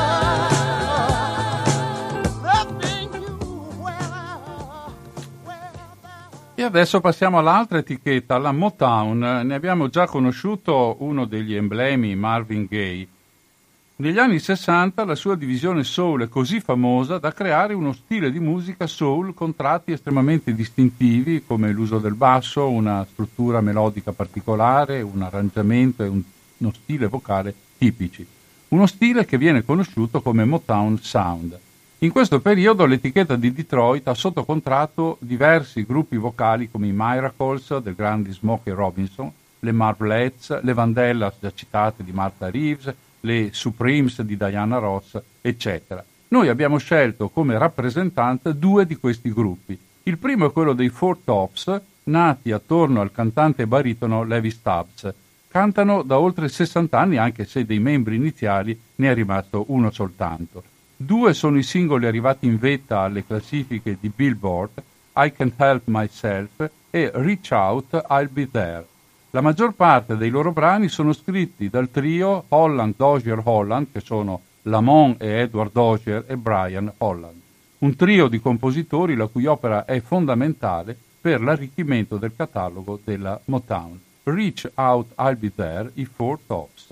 loving you weather, weather. E adesso passiamo all'altra etichetta, la Motown. Ne abbiamo già conosciuto uno degli emblemi, Marvin Gaye. Negli anni sessanta la sua divisione soul è così famosa da creare uno stile di musica soul con tratti estremamente distintivi come l'uso del basso, una struttura melodica particolare, un arrangiamento e un- uno stile vocale tipici. Uno stile che viene conosciuto come Motown Sound. In questo periodo l'etichetta di Detroit ha sotto contratto diversi gruppi vocali come i Miracles del grande Smokey Robinson, le Marvelettes, le Vandellas già citate di Martha Reeves, le Supremes di Diana Ross, eccetera. Noi abbiamo scelto come rappresentante due di questi gruppi. Il primo è quello dei Four Tops, nati attorno al cantante baritono Levi Stubbs. Cantano da oltre sessanta anni, anche se dei membri iniziali ne è rimasto uno soltanto. Due sono i singoli arrivati in vetta alle classifiche di Billboard, I Can't Help Myself e Reach Out, I'll Be There. La maggior parte dei loro brani sono scritti dal trio Holland Dozier Holland, che sono Lamont e Edward Dozier e Brian Holland. Un trio di compositori la cui opera è fondamentale per l'arricchimento del catalogo della Motown. Reach Out, I'll Be There, i Four Tops.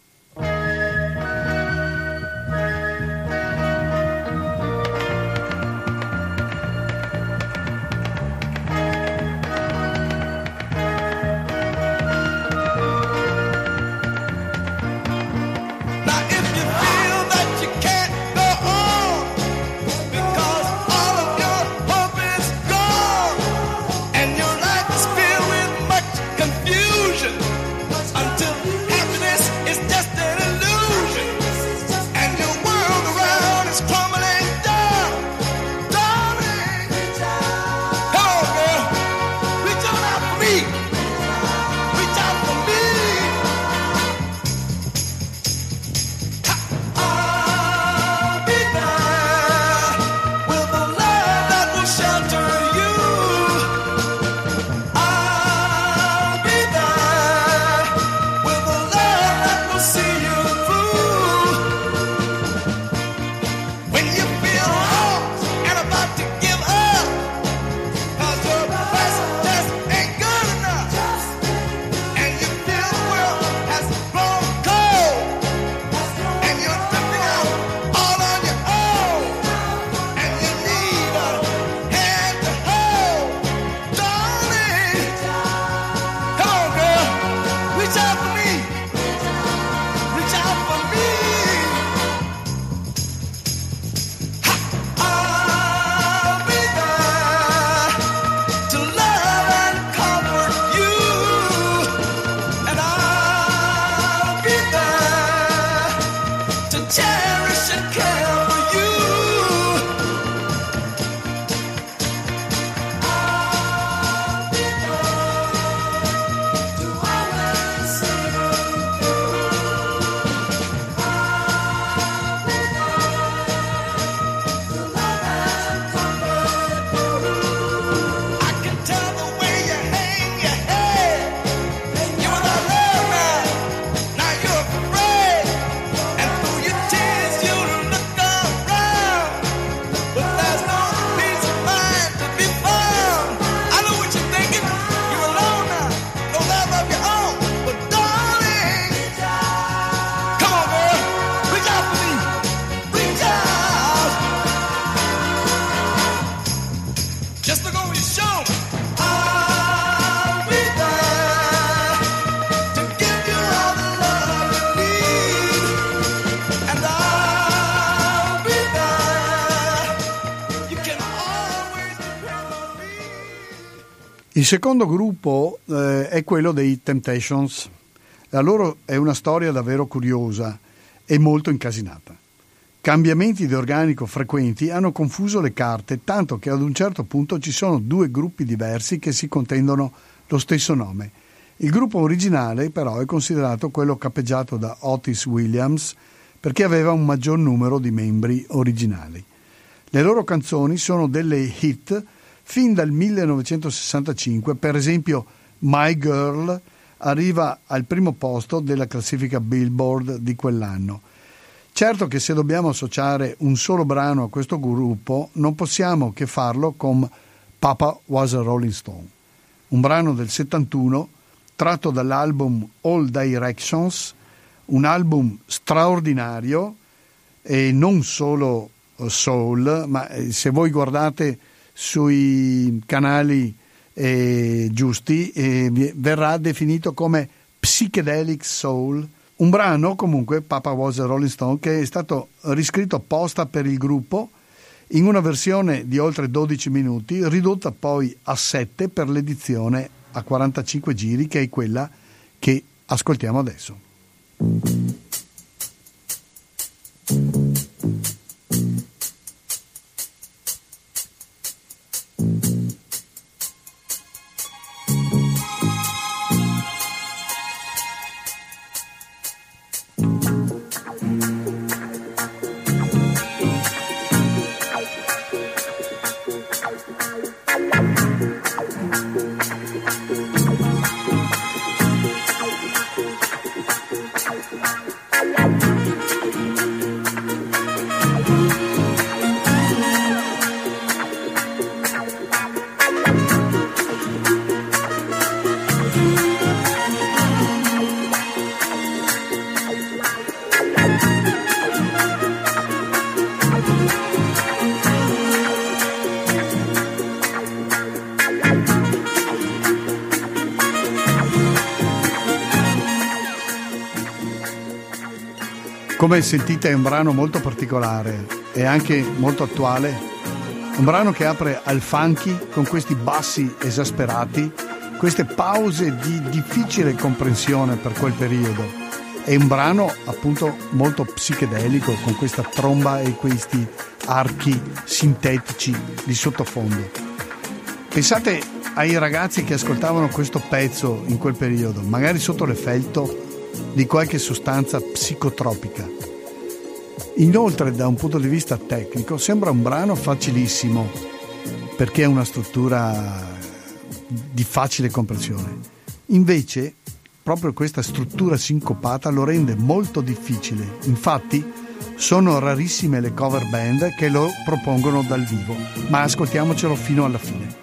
Now if you feel that you can't go on because all of your hope is gone and your life is filled with much confusion until happiness is Il secondo gruppo eh, è quello dei Temptations. La loro è una storia davvero curiosa e molto incasinata. Cambiamenti di organico frequenti hanno confuso le carte, tanto che ad un certo punto ci sono due gruppi diversi che si contendono lo stesso nome. Il gruppo originale però è considerato quello capeggiato da Otis Williams perché aveva un maggior numero di membri originali. Le loro canzoni sono delle hit fin dal millenovecentosessantacinque, per esempio My Girl arriva al primo posto della classifica Billboard di quell'anno. Certo che se dobbiamo associare un solo brano a questo gruppo non possiamo che farlo con Papa Was a Rolling Stone, un brano del settantuno tratto dall'album All Directions, un album straordinario e non solo soul, ma se voi guardate sui canali eh, giusti eh, verrà definito come psychedelic soul, un brano comunque Papa Was a Rolling Stone che è stato riscritto apposta per il gruppo in una versione di oltre dodici minuti, ridotta poi a sette per l'edizione a quarantacinque giri, che è quella che ascoltiamo adesso. Come sentite è un brano molto particolare e anche molto attuale, un brano che apre al funky con questi bassi esasperati, queste pause di difficile comprensione per quel periodo. È un brano appunto molto psichedelico con questa tromba e questi archi sintetici di sottofondo. Pensate ai ragazzi che ascoltavano questo pezzo in quel periodo, magari sotto l'effetto di qualche sostanza psicotropica. Inoltre, da un punto di vista tecnico, sembra un brano facilissimo perché ha una struttura di facile comprensione. Invece, proprio questa struttura sincopata lo rende molto difficile. Infatti, sono rarissime le cover band che lo propongono dal vivo, ma ascoltiamocelo fino alla fine.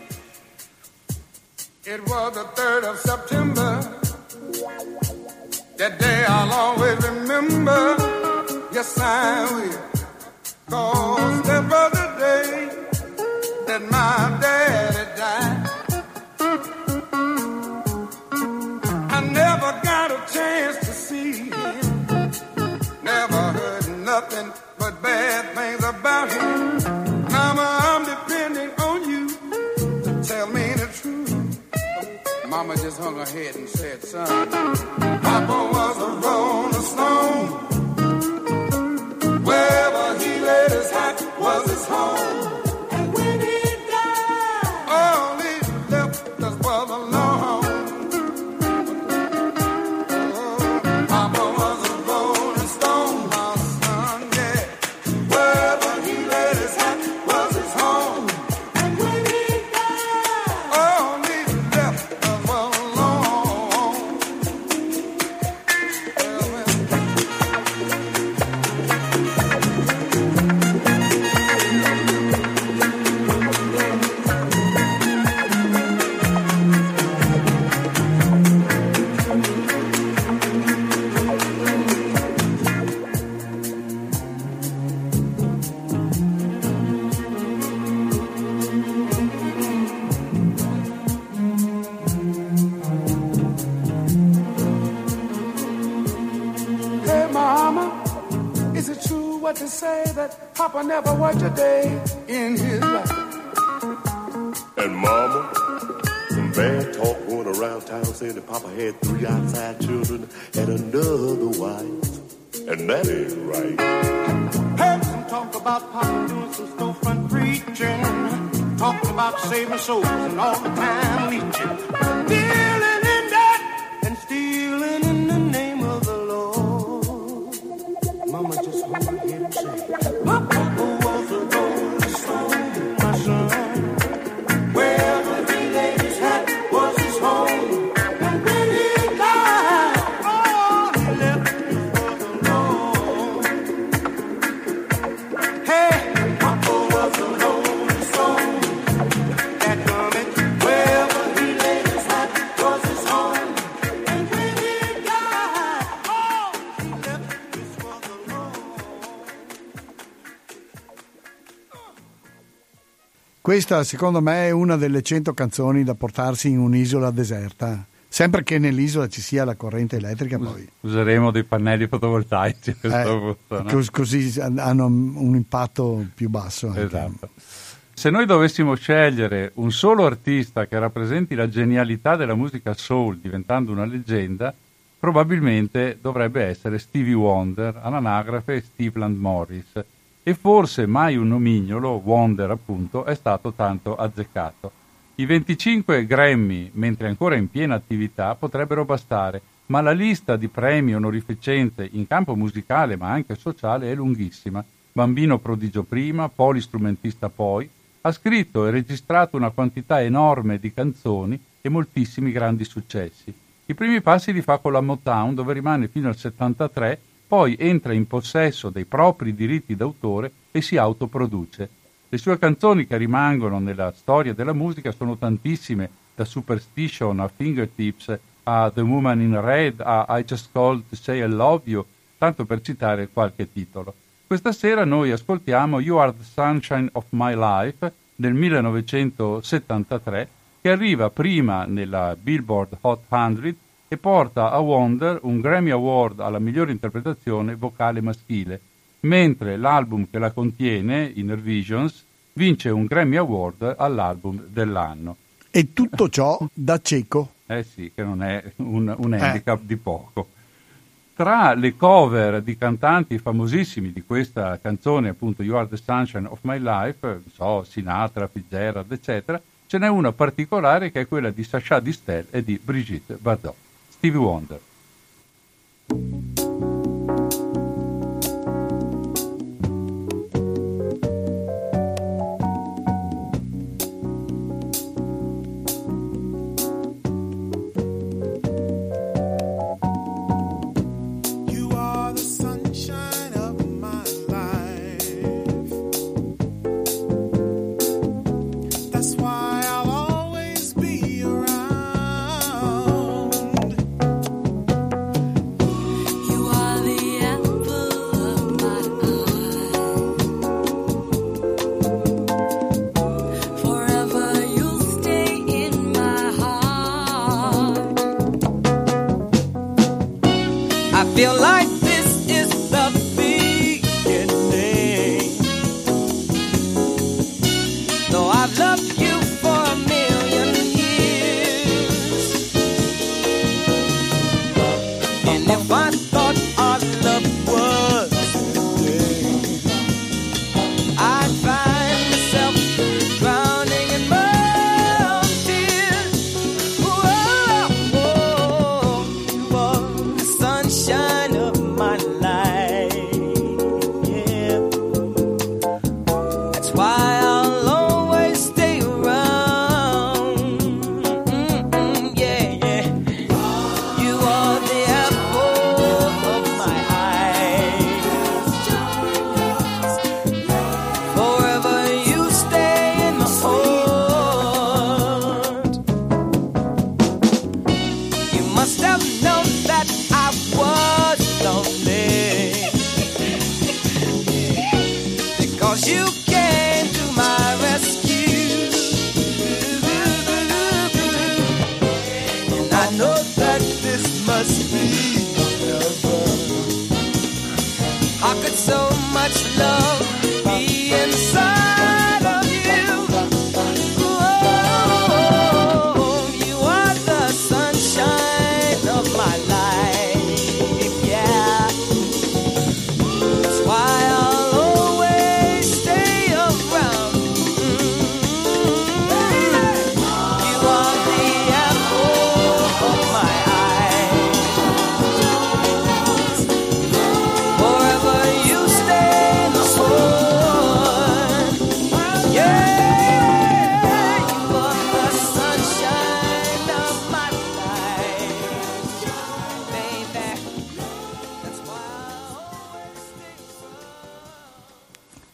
It was the third of September. That day I'll always remember. Yes, I will. 'Cause that was the day that my daddy died. I never got a chance to see him. Never heard nothing but bad things about him. Mama, I'm depending on you to tell me the truth. Mama just hung her head and said, son, Papa was a rolling stone. Wherever he laid his hat was his home. And when he died, all he left us was alone. Oh, Papa was a rolling stone, my son, yeah. Wherever he laid his hat was his home. And when he died, all he left us was alone. Well, well. Hey, Mama, is it true what they say that Papa never worked a day in his life? And Mama, Bad talk going around town saying that Papa had three outside children and another wife. And that ain't right. Heard some talk about Papa doing some storefront preaching, talking about saving souls and all the time leeching, dealing in that and stealing in the name of the Lord. Mama just hold her head and say, my Papa was a golden stone, my son. Wherever he laid his hat was his home. And when he died, all he left was the Lord. Hey, Papa was a lonely soul. That garment, wherever he laid his hat was his home. And when he died, all he left was the Lord. Questa, secondo me, è una delle cento canzoni da portarsi in un'isola deserta. Sempre che nell'isola ci sia la corrente elettrica, poi. Useremo dei pannelli fotovoltaici a questo Eh, punto, no? cos- così hanno un impatto più basso. Anche. Esatto. Se noi dovessimo scegliere un solo artista che rappresenti la genialità della musica soul diventando una leggenda, probabilmente dovrebbe essere Stevie Wonder, all'anagrafe Steveland Morris, e forse mai un nomignolo, Wonder appunto, è stato tanto azzeccato. I venticinque Grammy, mentre ancora in piena attività, potrebbero bastare, ma la lista di premi onorificenze in campo musicale ma anche sociale è lunghissima. Bambino prodigio prima, polistrumentista poi, ha scritto e registrato una quantità enorme di canzoni e moltissimi grandi successi. I primi passi li fa con la Motown, dove rimane fino al settantatré, poi entra in possesso dei propri diritti d'autore e si autoproduce. Le sue canzoni che rimangono nella storia della musica sono tantissime, da Superstition a Fingertips a The Woman in Red a I Just Called to Say I Love You, tanto per citare qualche titolo. Questa sera noi ascoltiamo You Are the Sunshine of My Life del millenovecentosettantatré, che arriva prima nella Billboard Hot cento e porta a Wonder un Grammy Award alla migliore interpretazione vocale maschile, mentre l'album che la contiene, Inner Visions, vince un Grammy Award all'album dell'anno. E tutto ciò da cieco. Eh sì, che non è un, un handicap eh. di poco. Tra le cover di cantanti famosissimi di questa canzone, appunto You Are the Sunshine of My Life, non so, Sinatra, Fitzgerald, eccetera, ce n'è una particolare che è quella di Sacha Distel e di Brigitte Bardot. Stevie Wonder. Feel like this is the beginning. Though I've loved you for a million years, and if I thought our love was today, I'd find myself drowning in my own tears. Whoa, whoa, you are the sunshine of my life, yeah. That's why I'll always stay around, mm-mm, yeah, yeah. You are the apple of my eye. Forever you stay in my heart. You must have known that I was lonely, because you came to my rescue, and I know that this must be heaven. How could so much love be inside of you? Oh, you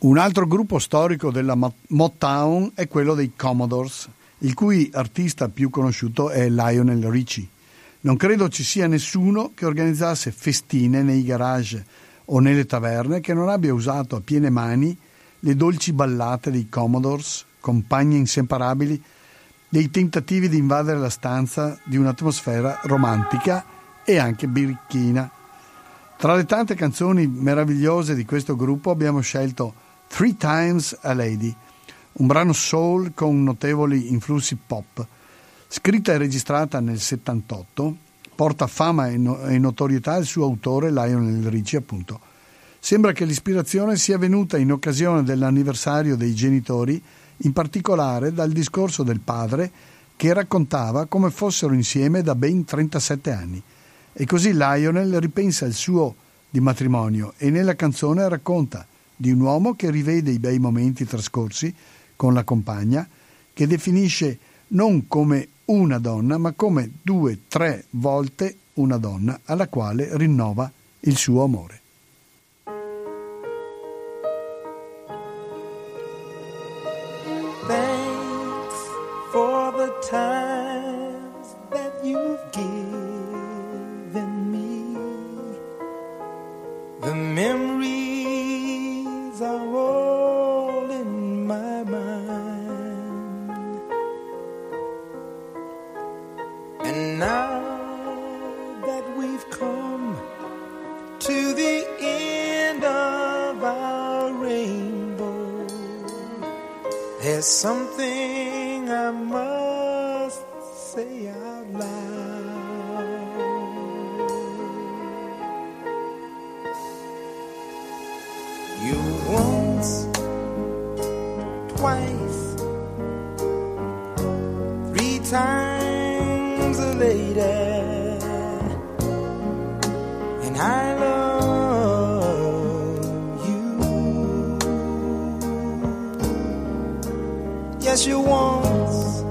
Un altro gruppo storico della Motown è quello dei Commodores, il cui artista più conosciuto è Lionel Richie. Non credo ci sia nessuno che organizzasse festine nei garage o nelle taverne che non abbia usato a piene mani le dolci ballate dei Commodores, compagne inseparabili dei tentativi di invadere la stanza di un'atmosfera romantica e anche birichina. Tra le tante canzoni meravigliose di questo gruppo abbiamo scelto Three Times a Lady, un brano soul con notevoli influssi pop. Scritta e registrata nel settantotto, porta fama e, no- e notorietà il suo autore Lionel Richie, appunto. Sembra che l'ispirazione sia venuta in occasione dell'anniversario dei genitori, in particolare dal discorso del padre che raccontava come fossero insieme da ben trentasette anni. E così Lionel ripensa il suo di matrimonio e nella canzone racconta di un uomo che rivede i bei momenti trascorsi con la compagna, che definisce non come una donna, ma come due, tre volte una donna alla quale rinnova il suo amore. Thanks for the times that you've given me. The memories are all in my mind. And now that we've come to the end of our rainbow, there's something I must say out loud. You once, twice, three times a lady, and I love you. Yes, you once,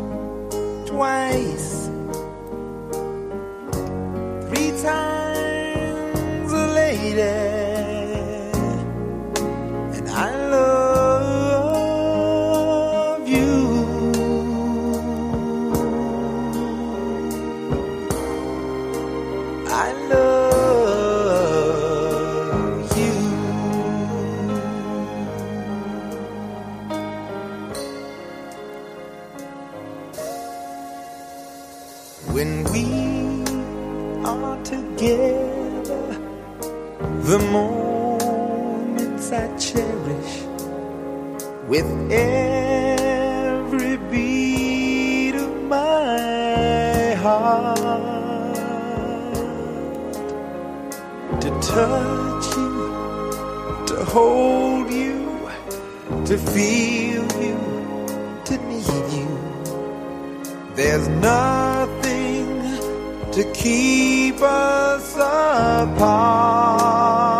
twice, three times a lady. I love you. I love you. When we are together, the moments I cherish with every beat of my heart. To touch you, to hold you, to feel you, to need you. There's nothing to keep us apart.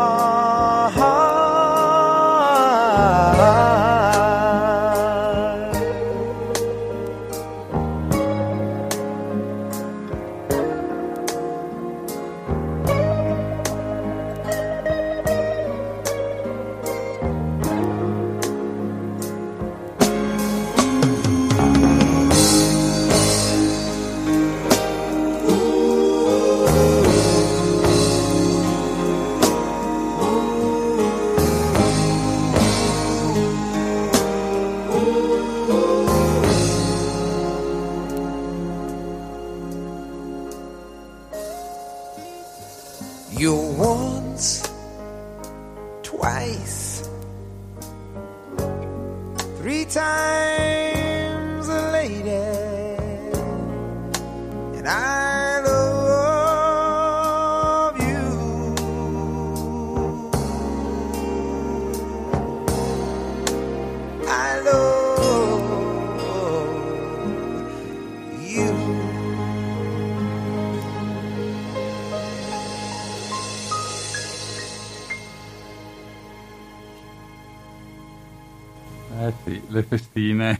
You once, twice, three times a lady, and I love you. I love you. Eh sì, le festine.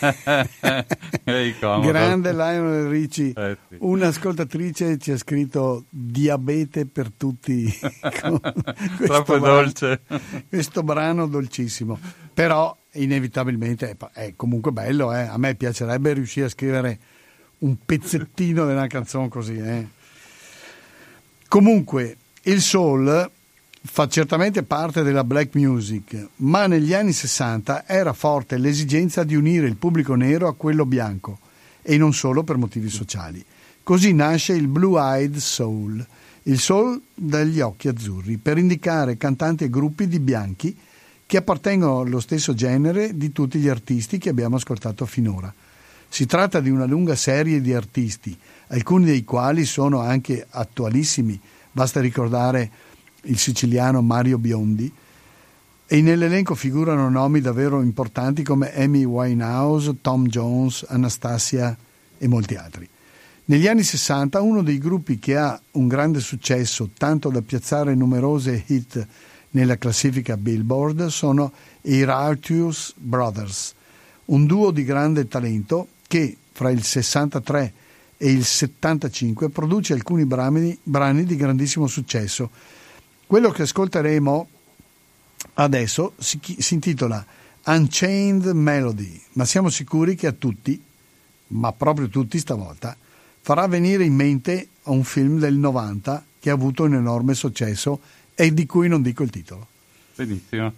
Grande Lionel Richie. Eh sì. Un'ascoltatrice ci ha scritto diabete per tutti. Troppo dolce. Questo brano dolcissimo. Però inevitabilmente è, è comunque bello. Eh. A me piacerebbe riuscire a scrivere un pezzettino di una canzone così. Eh. Comunque, il soul fa certamente parte della black music, ma negli anni sessanta era forte l'esigenza di unire il pubblico nero a quello bianco, e non solo per motivi sociali. Così nasce il Blue Eyed Soul, il soul dagli occhi azzurri, per indicare cantanti e gruppi di bianchi che appartengono allo stesso genere di tutti gli artisti che abbiamo ascoltato finora. Si tratta di una lunga serie di artisti, alcuni dei quali sono anche attualissimi, basta ricordare il siciliano Mario Biondi, e nell'elenco figurano nomi davvero importanti come Amy Winehouse, Tom Jones, Anastasia e molti altri. Negli anni sessanta uno dei gruppi che ha un grande successo, tanto da piazzare numerose hit nella classifica Billboard, sono i Righteous Brothers, un duo di grande talento che fra il sessantatré e il settantacinque produce alcuni brani, brani di grandissimo successo. Quello che ascolteremo adesso si, si intitola Unchained Melody, ma siamo sicuri che a tutti, ma proprio tutti stavolta, farà venire in mente un film del novanta che ha avuto un enorme successo e di cui non dico il titolo. Benissimo.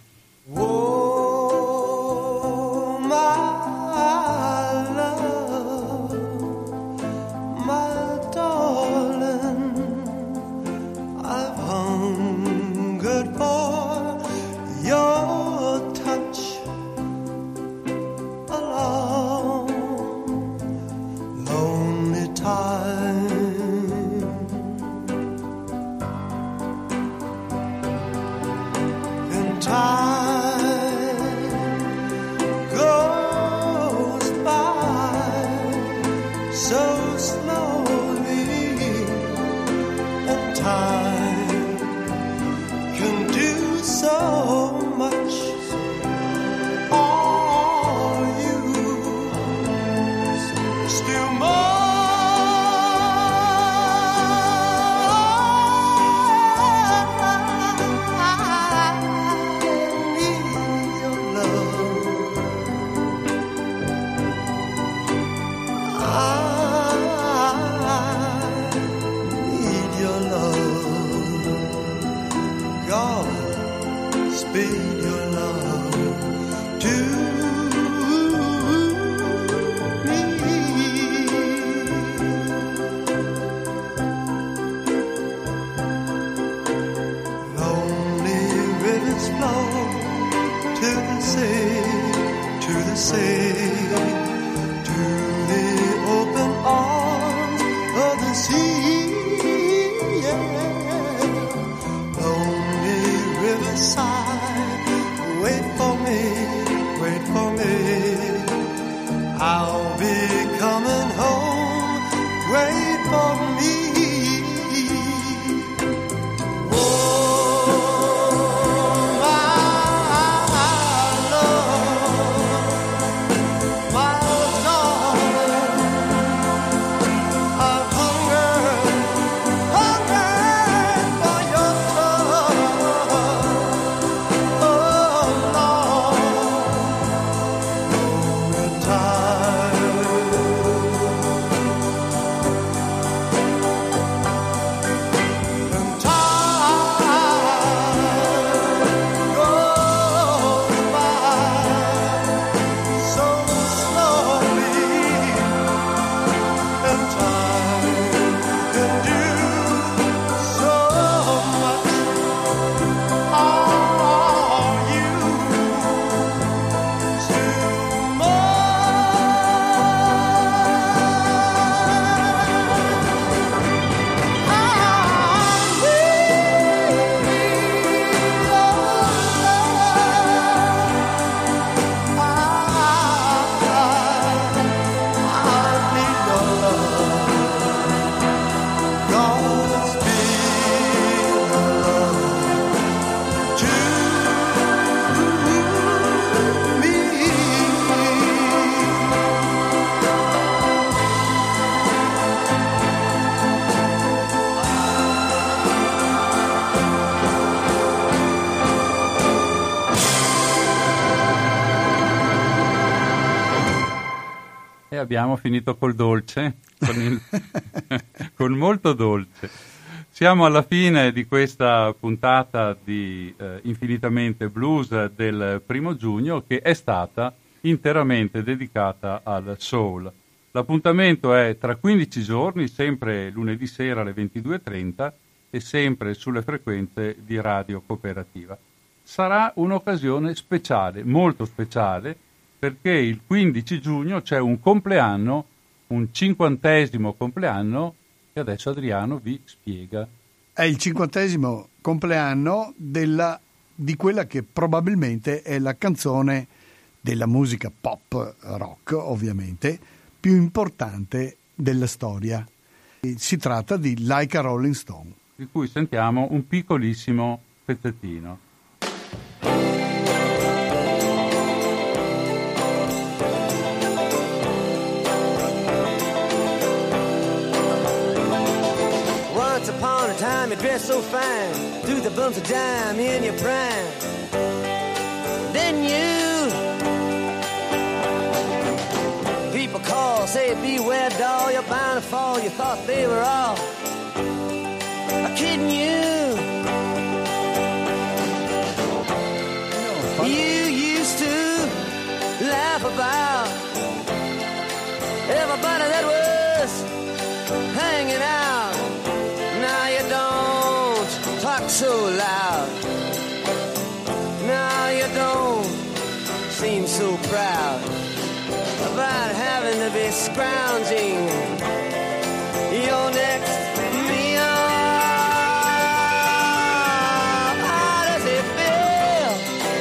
Oh, my love, my darling, I've hungered for your touch a long, lonely time. In time goes by so slowly, and time can do so much. Are you still more? Speed your love to me. Lonely rivers flow to the sea, to the sea, to the open arms of the sea. Yeah. Lonely riverside, wait for me, wait for me. I'll be coming home, wait for me. Oh, my love, my darling, I've hungered, hungered for your touch abbiamo finito col dolce, con, il, con molto dolce. Siamo alla fine di questa puntata di eh, Infinitamente Blues del primo giugno, che è stata interamente dedicata al soul. L'appuntamento è tra quindici giorni, sempre lunedì sera alle ventidue e trenta e sempre sulle frequenze di Radio Cooperativa. Sarà un'occasione speciale, molto speciale, perché il quindici giugno c'è un compleanno, un cinquantesimo compleanno, che adesso Adriano vi spiega. È il cinquantesimo compleanno della, di quella che probabilmente è la canzone della musica pop rock, ovviamente, più importante della storia. Si tratta di Like a Rolling Stone, di cui sentiamo un piccolissimo pezzettino. Once upon a time you dressed so fine, threw the bumps of dime in your prime. Then you people call, say beware doll, you're bound to fall. You thought they were all kidding you. You used to laugh about everybody that was hanging out. Now you don't talk so loud. Now you don't seem so proud about having to be scrounging your next meal. How does it feel?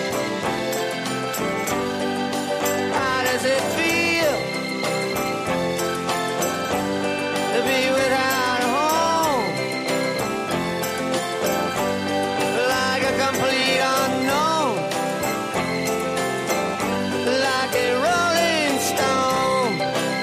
How does it feel to be without a home? Like a complete unknown, like a rolling stone.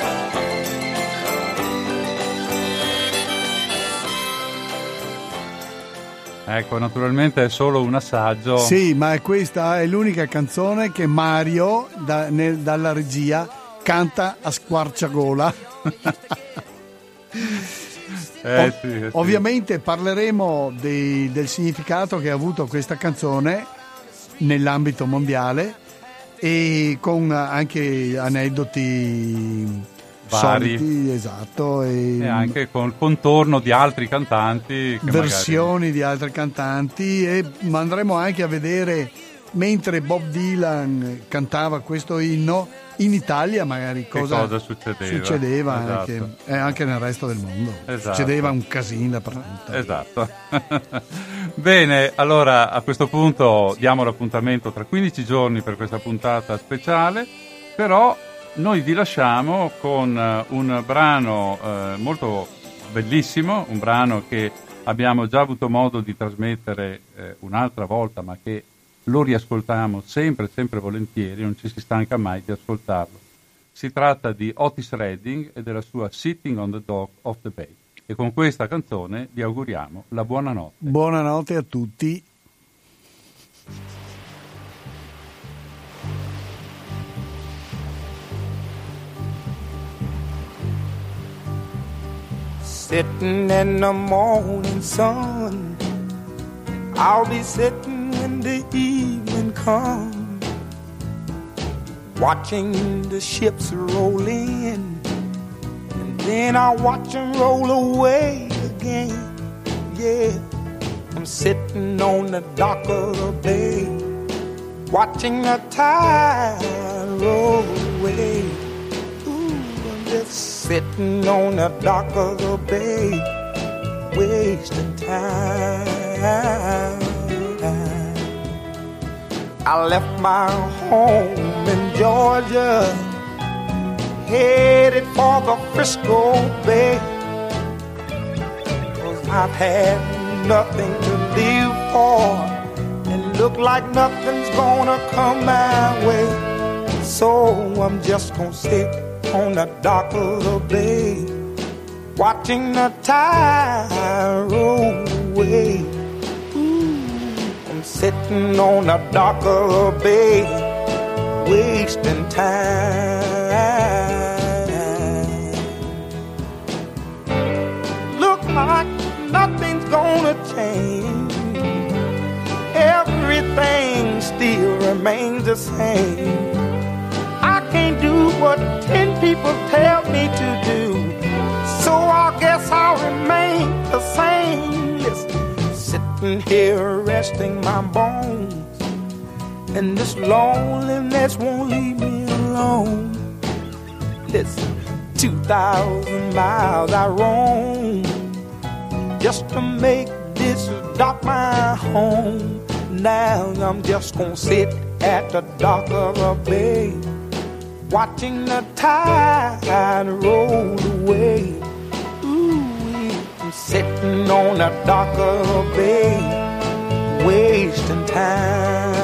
Ecco, naturalmente è solo un assaggio. Sì, ma questa è l'unica canzone che Mario da, nel, dalla regia canta a squarciagola. Eh, Ov- sì, sì. Ovviamente parleremo dei- del significato che ha avuto questa canzone nell'ambito mondiale e con anche aneddoti Vari. soliti, esatto, e, E anche con il contorno di altri cantanti che versioni di altri cantanti, e ma andremo anche a vedere mentre Bob Dylan cantava questo inno in Italia magari Che cosa, cosa succedeva. succedeva Esatto. anche, eh, anche nel resto del mondo. Esatto. Succedeva un casino dappertutto. Esatto. Bene, allora a questo punto diamo l'appuntamento tra quindici giorni per questa puntata speciale, però noi vi lasciamo con eh, un brano eh, molto bellissimo, un brano che abbiamo già avuto modo di trasmettere eh, un'altra volta, ma che lo riascoltiamo sempre, sempre volentieri, non ci si stanca mai di ascoltarlo. Si tratta di Otis Redding e della sua Sitting on the Dock of the Bay. E con questa canzone vi auguriamo la buonanotte. Buonanotte a tutti. Sitting in the morning sun, I'll be sitting when the evening comes, watching the ships roll in, and then I'll watch them roll away again. Yeah, I'm sitting on the dock of the bay, watching the tide roll away. Just sitting on the dock of the bay, wasting time. I left my home in Georgia, headed for the Frisco Bay, 'cause I've had nothing to live for, and look like nothing's gonna come my way. So I'm just gonna sit on the dock of the bay, watching the tide roll away. Ooh, I'm sitting on the dock of the bay, wasting time. gonna change. Everything still remains the same. I can't do what ten people tell me to do, so I guess I'll remain the same. Listen, sitting here resting my bones, and this loneliness won't leave me alone. Listen, two thousand miles I roam just to make this dock my home. Now I'm just gonna sit at the dock of the bay, watching the tide roll away. Ooh, I'm sitting on the dock of the bay, wasting time.